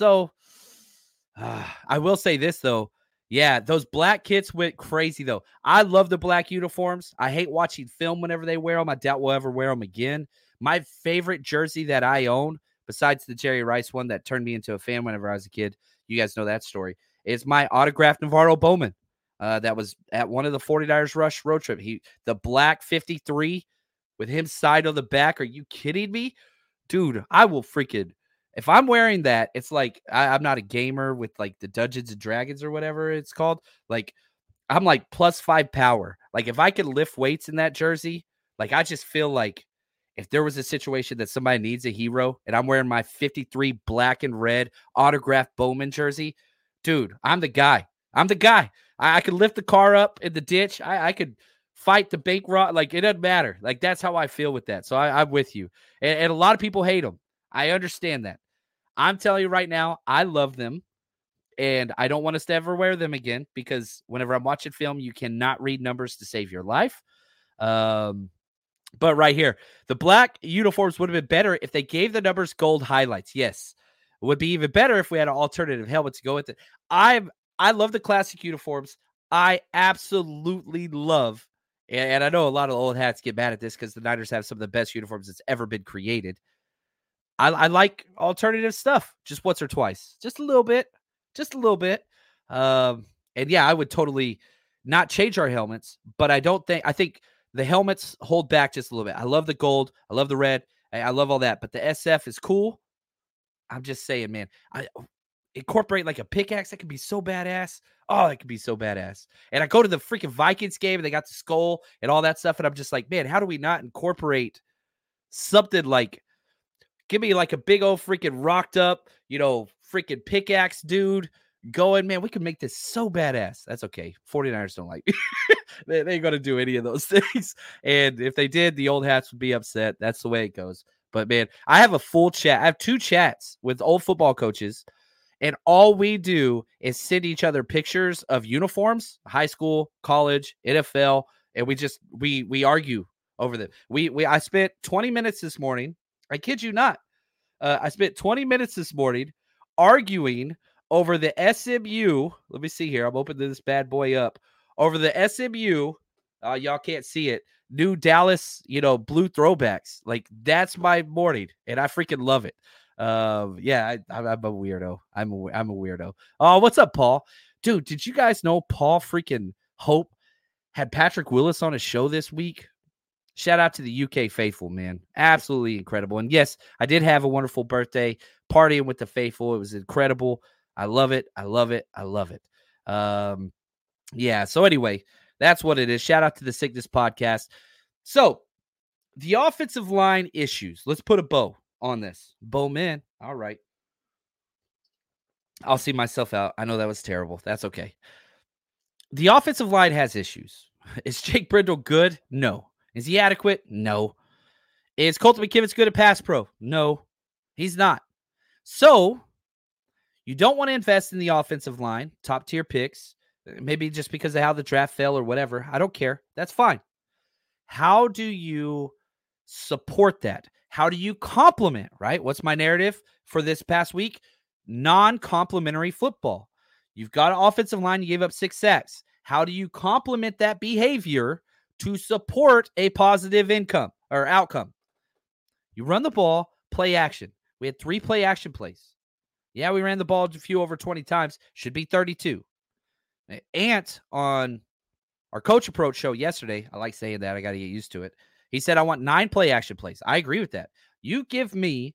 will say this, though. Yeah, those black kids went crazy, though. I love the black uniforms. I hate watching film whenever they wear them. I doubt we'll ever wear them again. My favorite jersey that I own, besides the Jerry Rice one that turned me into a fan whenever I was a kid, you guys know that story, is my autographed Navarro Bowman. That was at one of the 49ers Rush road trip. The black 53 with him side on the back. Are you kidding me? Dude, I will freaking, if I'm wearing that, it's like, I'm not a gamer with like the Dungeons and Dragons or whatever it's called. Like, I'm like +5 power. Like, if I could lift weights in that jersey, like, I just feel like if there was a situation that somebody needs a hero and I'm wearing my 53 black and red autographed Bowman jersey, dude, I'm the guy. I could lift the car up in the ditch. I could fight the bank rob. Like, it doesn't matter. Like, that's how I feel with that. So I'm with you. And a lot of people hate them. I understand that. I'm telling you right now, I love them. And I don't want us to ever wear them again because whenever I'm watching film, you cannot read numbers to save your life. But right here, the black uniforms would have been better if they gave the numbers gold highlights. Yes. It would be even better if we had an alternative helmet to go with it. I love the classic uniforms. I absolutely love, and I know a lot of old hats get mad at this because the Niners have some of the best uniforms that's ever been created. I like alternative stuff just once or twice, just a little bit. And yeah, I would totally not change our helmets, but I think the helmets hold back just a little bit. I love the gold. I love the red. I love all that, but the SF is cool. I'm just saying, man, incorporate like a pickaxe. That could be so badass. Oh, that could be so badass. And I go to the freaking Vikings game and they got the skull and all that stuff. And I'm just like, man, how do we not incorporate something like, give me like a big old freaking rocked up, freaking pickaxe dude going, man, we could make this so badass. That's okay. 49ers don't like me. They ain't going to do any of those things. And if they did, the old hats would be upset. That's the way it goes. But man, I have a full chat. I have 2 chats with old football coaches. And all we do is send each other pictures of uniforms, high school, college, NFL, and we argue over them. I spent 20 minutes this morning. I kid you not. I spent 20 minutes this morning arguing over the SMU. Let me see here. I'm opening this bad boy up. Over the SMU, y'all can't see it, New Dallas, blue throwbacks. Like, that's my morning, and I freaking love it. Yeah, I'm a weirdo. I'm a weirdo. Oh, what's up, Paul? Dude, did you guys know Paul freaking Hope had Patrick Willis on his show this week? Shout out to the UK faithful, man. Absolutely incredible. And yes, I did have a wonderful birthday partying with the faithful. It was incredible. I love it. I love it. I love it. Yeah. So anyway, that's what it is. Shout out to the Sickness Podcast. So the offensive line issues. Let's put a bow on this. Bowman. All right. I'll see myself out. I know that was terrible. That's okay. The offensive line has issues. Is Jake Brindle good? No. Is he adequate? No. Is Colton McKivitz good at pass pro? No, he's not. So you don't want to invest in the offensive line, top tier picks, maybe just because of how the draft fell or whatever. I don't care. That's fine. How do you support that? How do you complement, right? What's my narrative for this past week? Non-complimentary football. You've got an offensive line. You gave up 6 sacks. How do you complement that behavior to support a positive income or outcome? You run the ball, play action. We had 3 play action plays. Yeah, we ran the ball a few over 20 times. Should be 32. Ant on our Coach Approach show yesterday, I like saying that. I got to get used to it. He said, I want 9 play action plays. I agree with that. You give me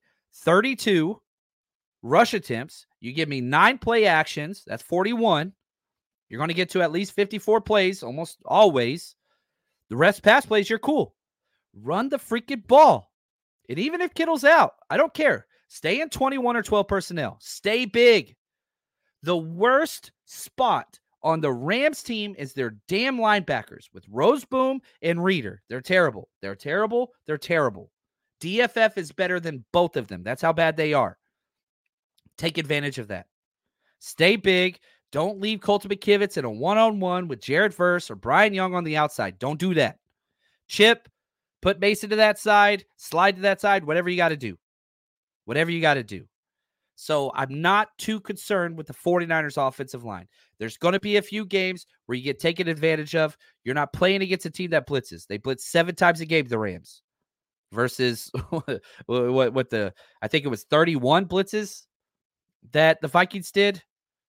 32 rush attempts. You give me 9 play actions. That's 41. You're going to get to at least 54 plays, almost always. The rest pass plays, you're cool. Run the freaking ball. And even if Kittle's out, I don't care. Stay in 21 or 12 personnel. Stay big. The worst spot on the Rams team is their damn linebackers with Roseboom and Reeder. They're terrible. They're terrible. They're terrible. DFF is better than both of them. That's how bad they are. Take advantage of that. Stay big. Don't leave Colton McKivitz in a one-on-one with Jared Verse or Brian Young on the outside. Don't do that. Chip, put Mason to that side, slide to that side, whatever you got to do. Whatever you got to do. So I'm not too concerned with the 49ers offensive line. There's going to be a few games where you get taken advantage of. You're not playing against a team that blitzes. They blitz 7 times a game, the Rams, versus what I think it was 31 blitzes that the Vikings did.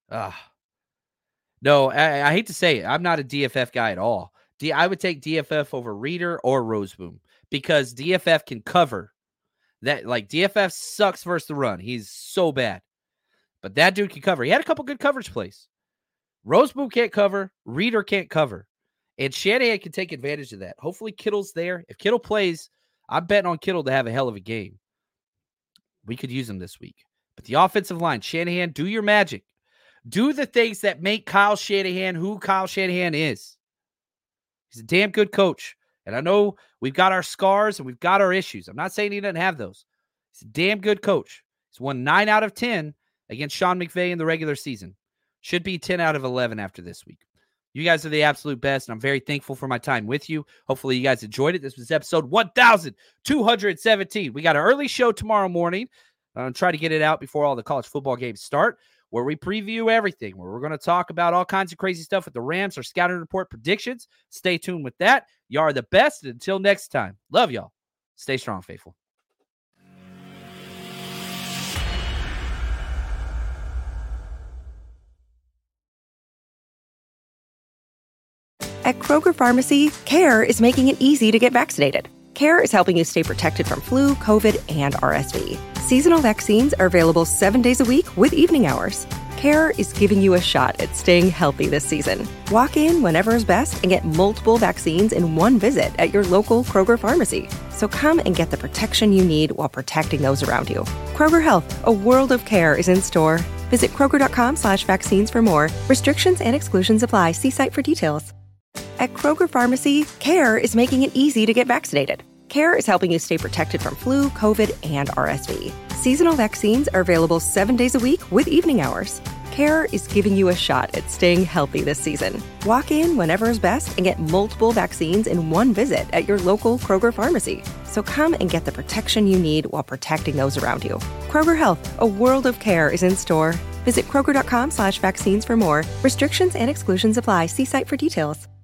No, I hate to say it. I'm not a DFF guy at all. I would take DFF over Reeder or Roseboom because DFF can cover that. Like, DFF sucks versus the run. He's so bad. But that dude can cover. He had a couple good coverage plays. Roseboom can't cover. Reeder can't cover. And Shanahan can take advantage of that. Hopefully Kittle's there. If Kittle plays, I'm betting on Kittle to have a hell of a game. We could use him this week. But the offensive line, Shanahan, do your magic. Do the things that make Kyle Shanahan who Kyle Shanahan is. He's a damn good coach. And I know we've got our scars and we've got our issues. I'm not saying he doesn't have those. He's a damn good coach. He's won 9 out of 10 against Sean McVay in the regular season. Should be 10 out of 11 after this week. You guys are the absolute best, and I'm very thankful for my time with you. Hopefully you guys enjoyed it. This was episode 1217. We got an early show tomorrow morning. Try to get it out before all the college football games start, where we preview everything, where we're going to talk about all kinds of crazy stuff with the Rams, our scouting report predictions. Stay tuned with that. You are the best. Until next time, love y'all. Stay strong, faithful. At Kroger Pharmacy, CARE is making it easy to get vaccinated. CARE is helping you stay protected from flu, COVID, and RSV. Seasonal vaccines are available 7 days a week with evening hours. CARE is giving you a shot at staying healthy this season. Walk in whenever is best and get multiple vaccines in one visit at your local Kroger Pharmacy. So come and get the protection you need while protecting those around you. Kroger Health, a world of care, is in store. Visit Kroger.com/vaccines for more. Restrictions and exclusions apply. See site for details. At Kroger Pharmacy, CARE is making it easy to get vaccinated. CARE is helping you stay protected from flu, COVID, and RSV. Seasonal vaccines are available 7 days a week with evening hours. CARE is giving you a shot at staying healthy this season. Walk in whenever is best and get multiple vaccines in one visit at your local Kroger Pharmacy. So come and get the protection you need while protecting those around you. Kroger Health, a world of care, is in store. Visit Kroger.com/vaccines for more. Restrictions and exclusions apply. See site for details.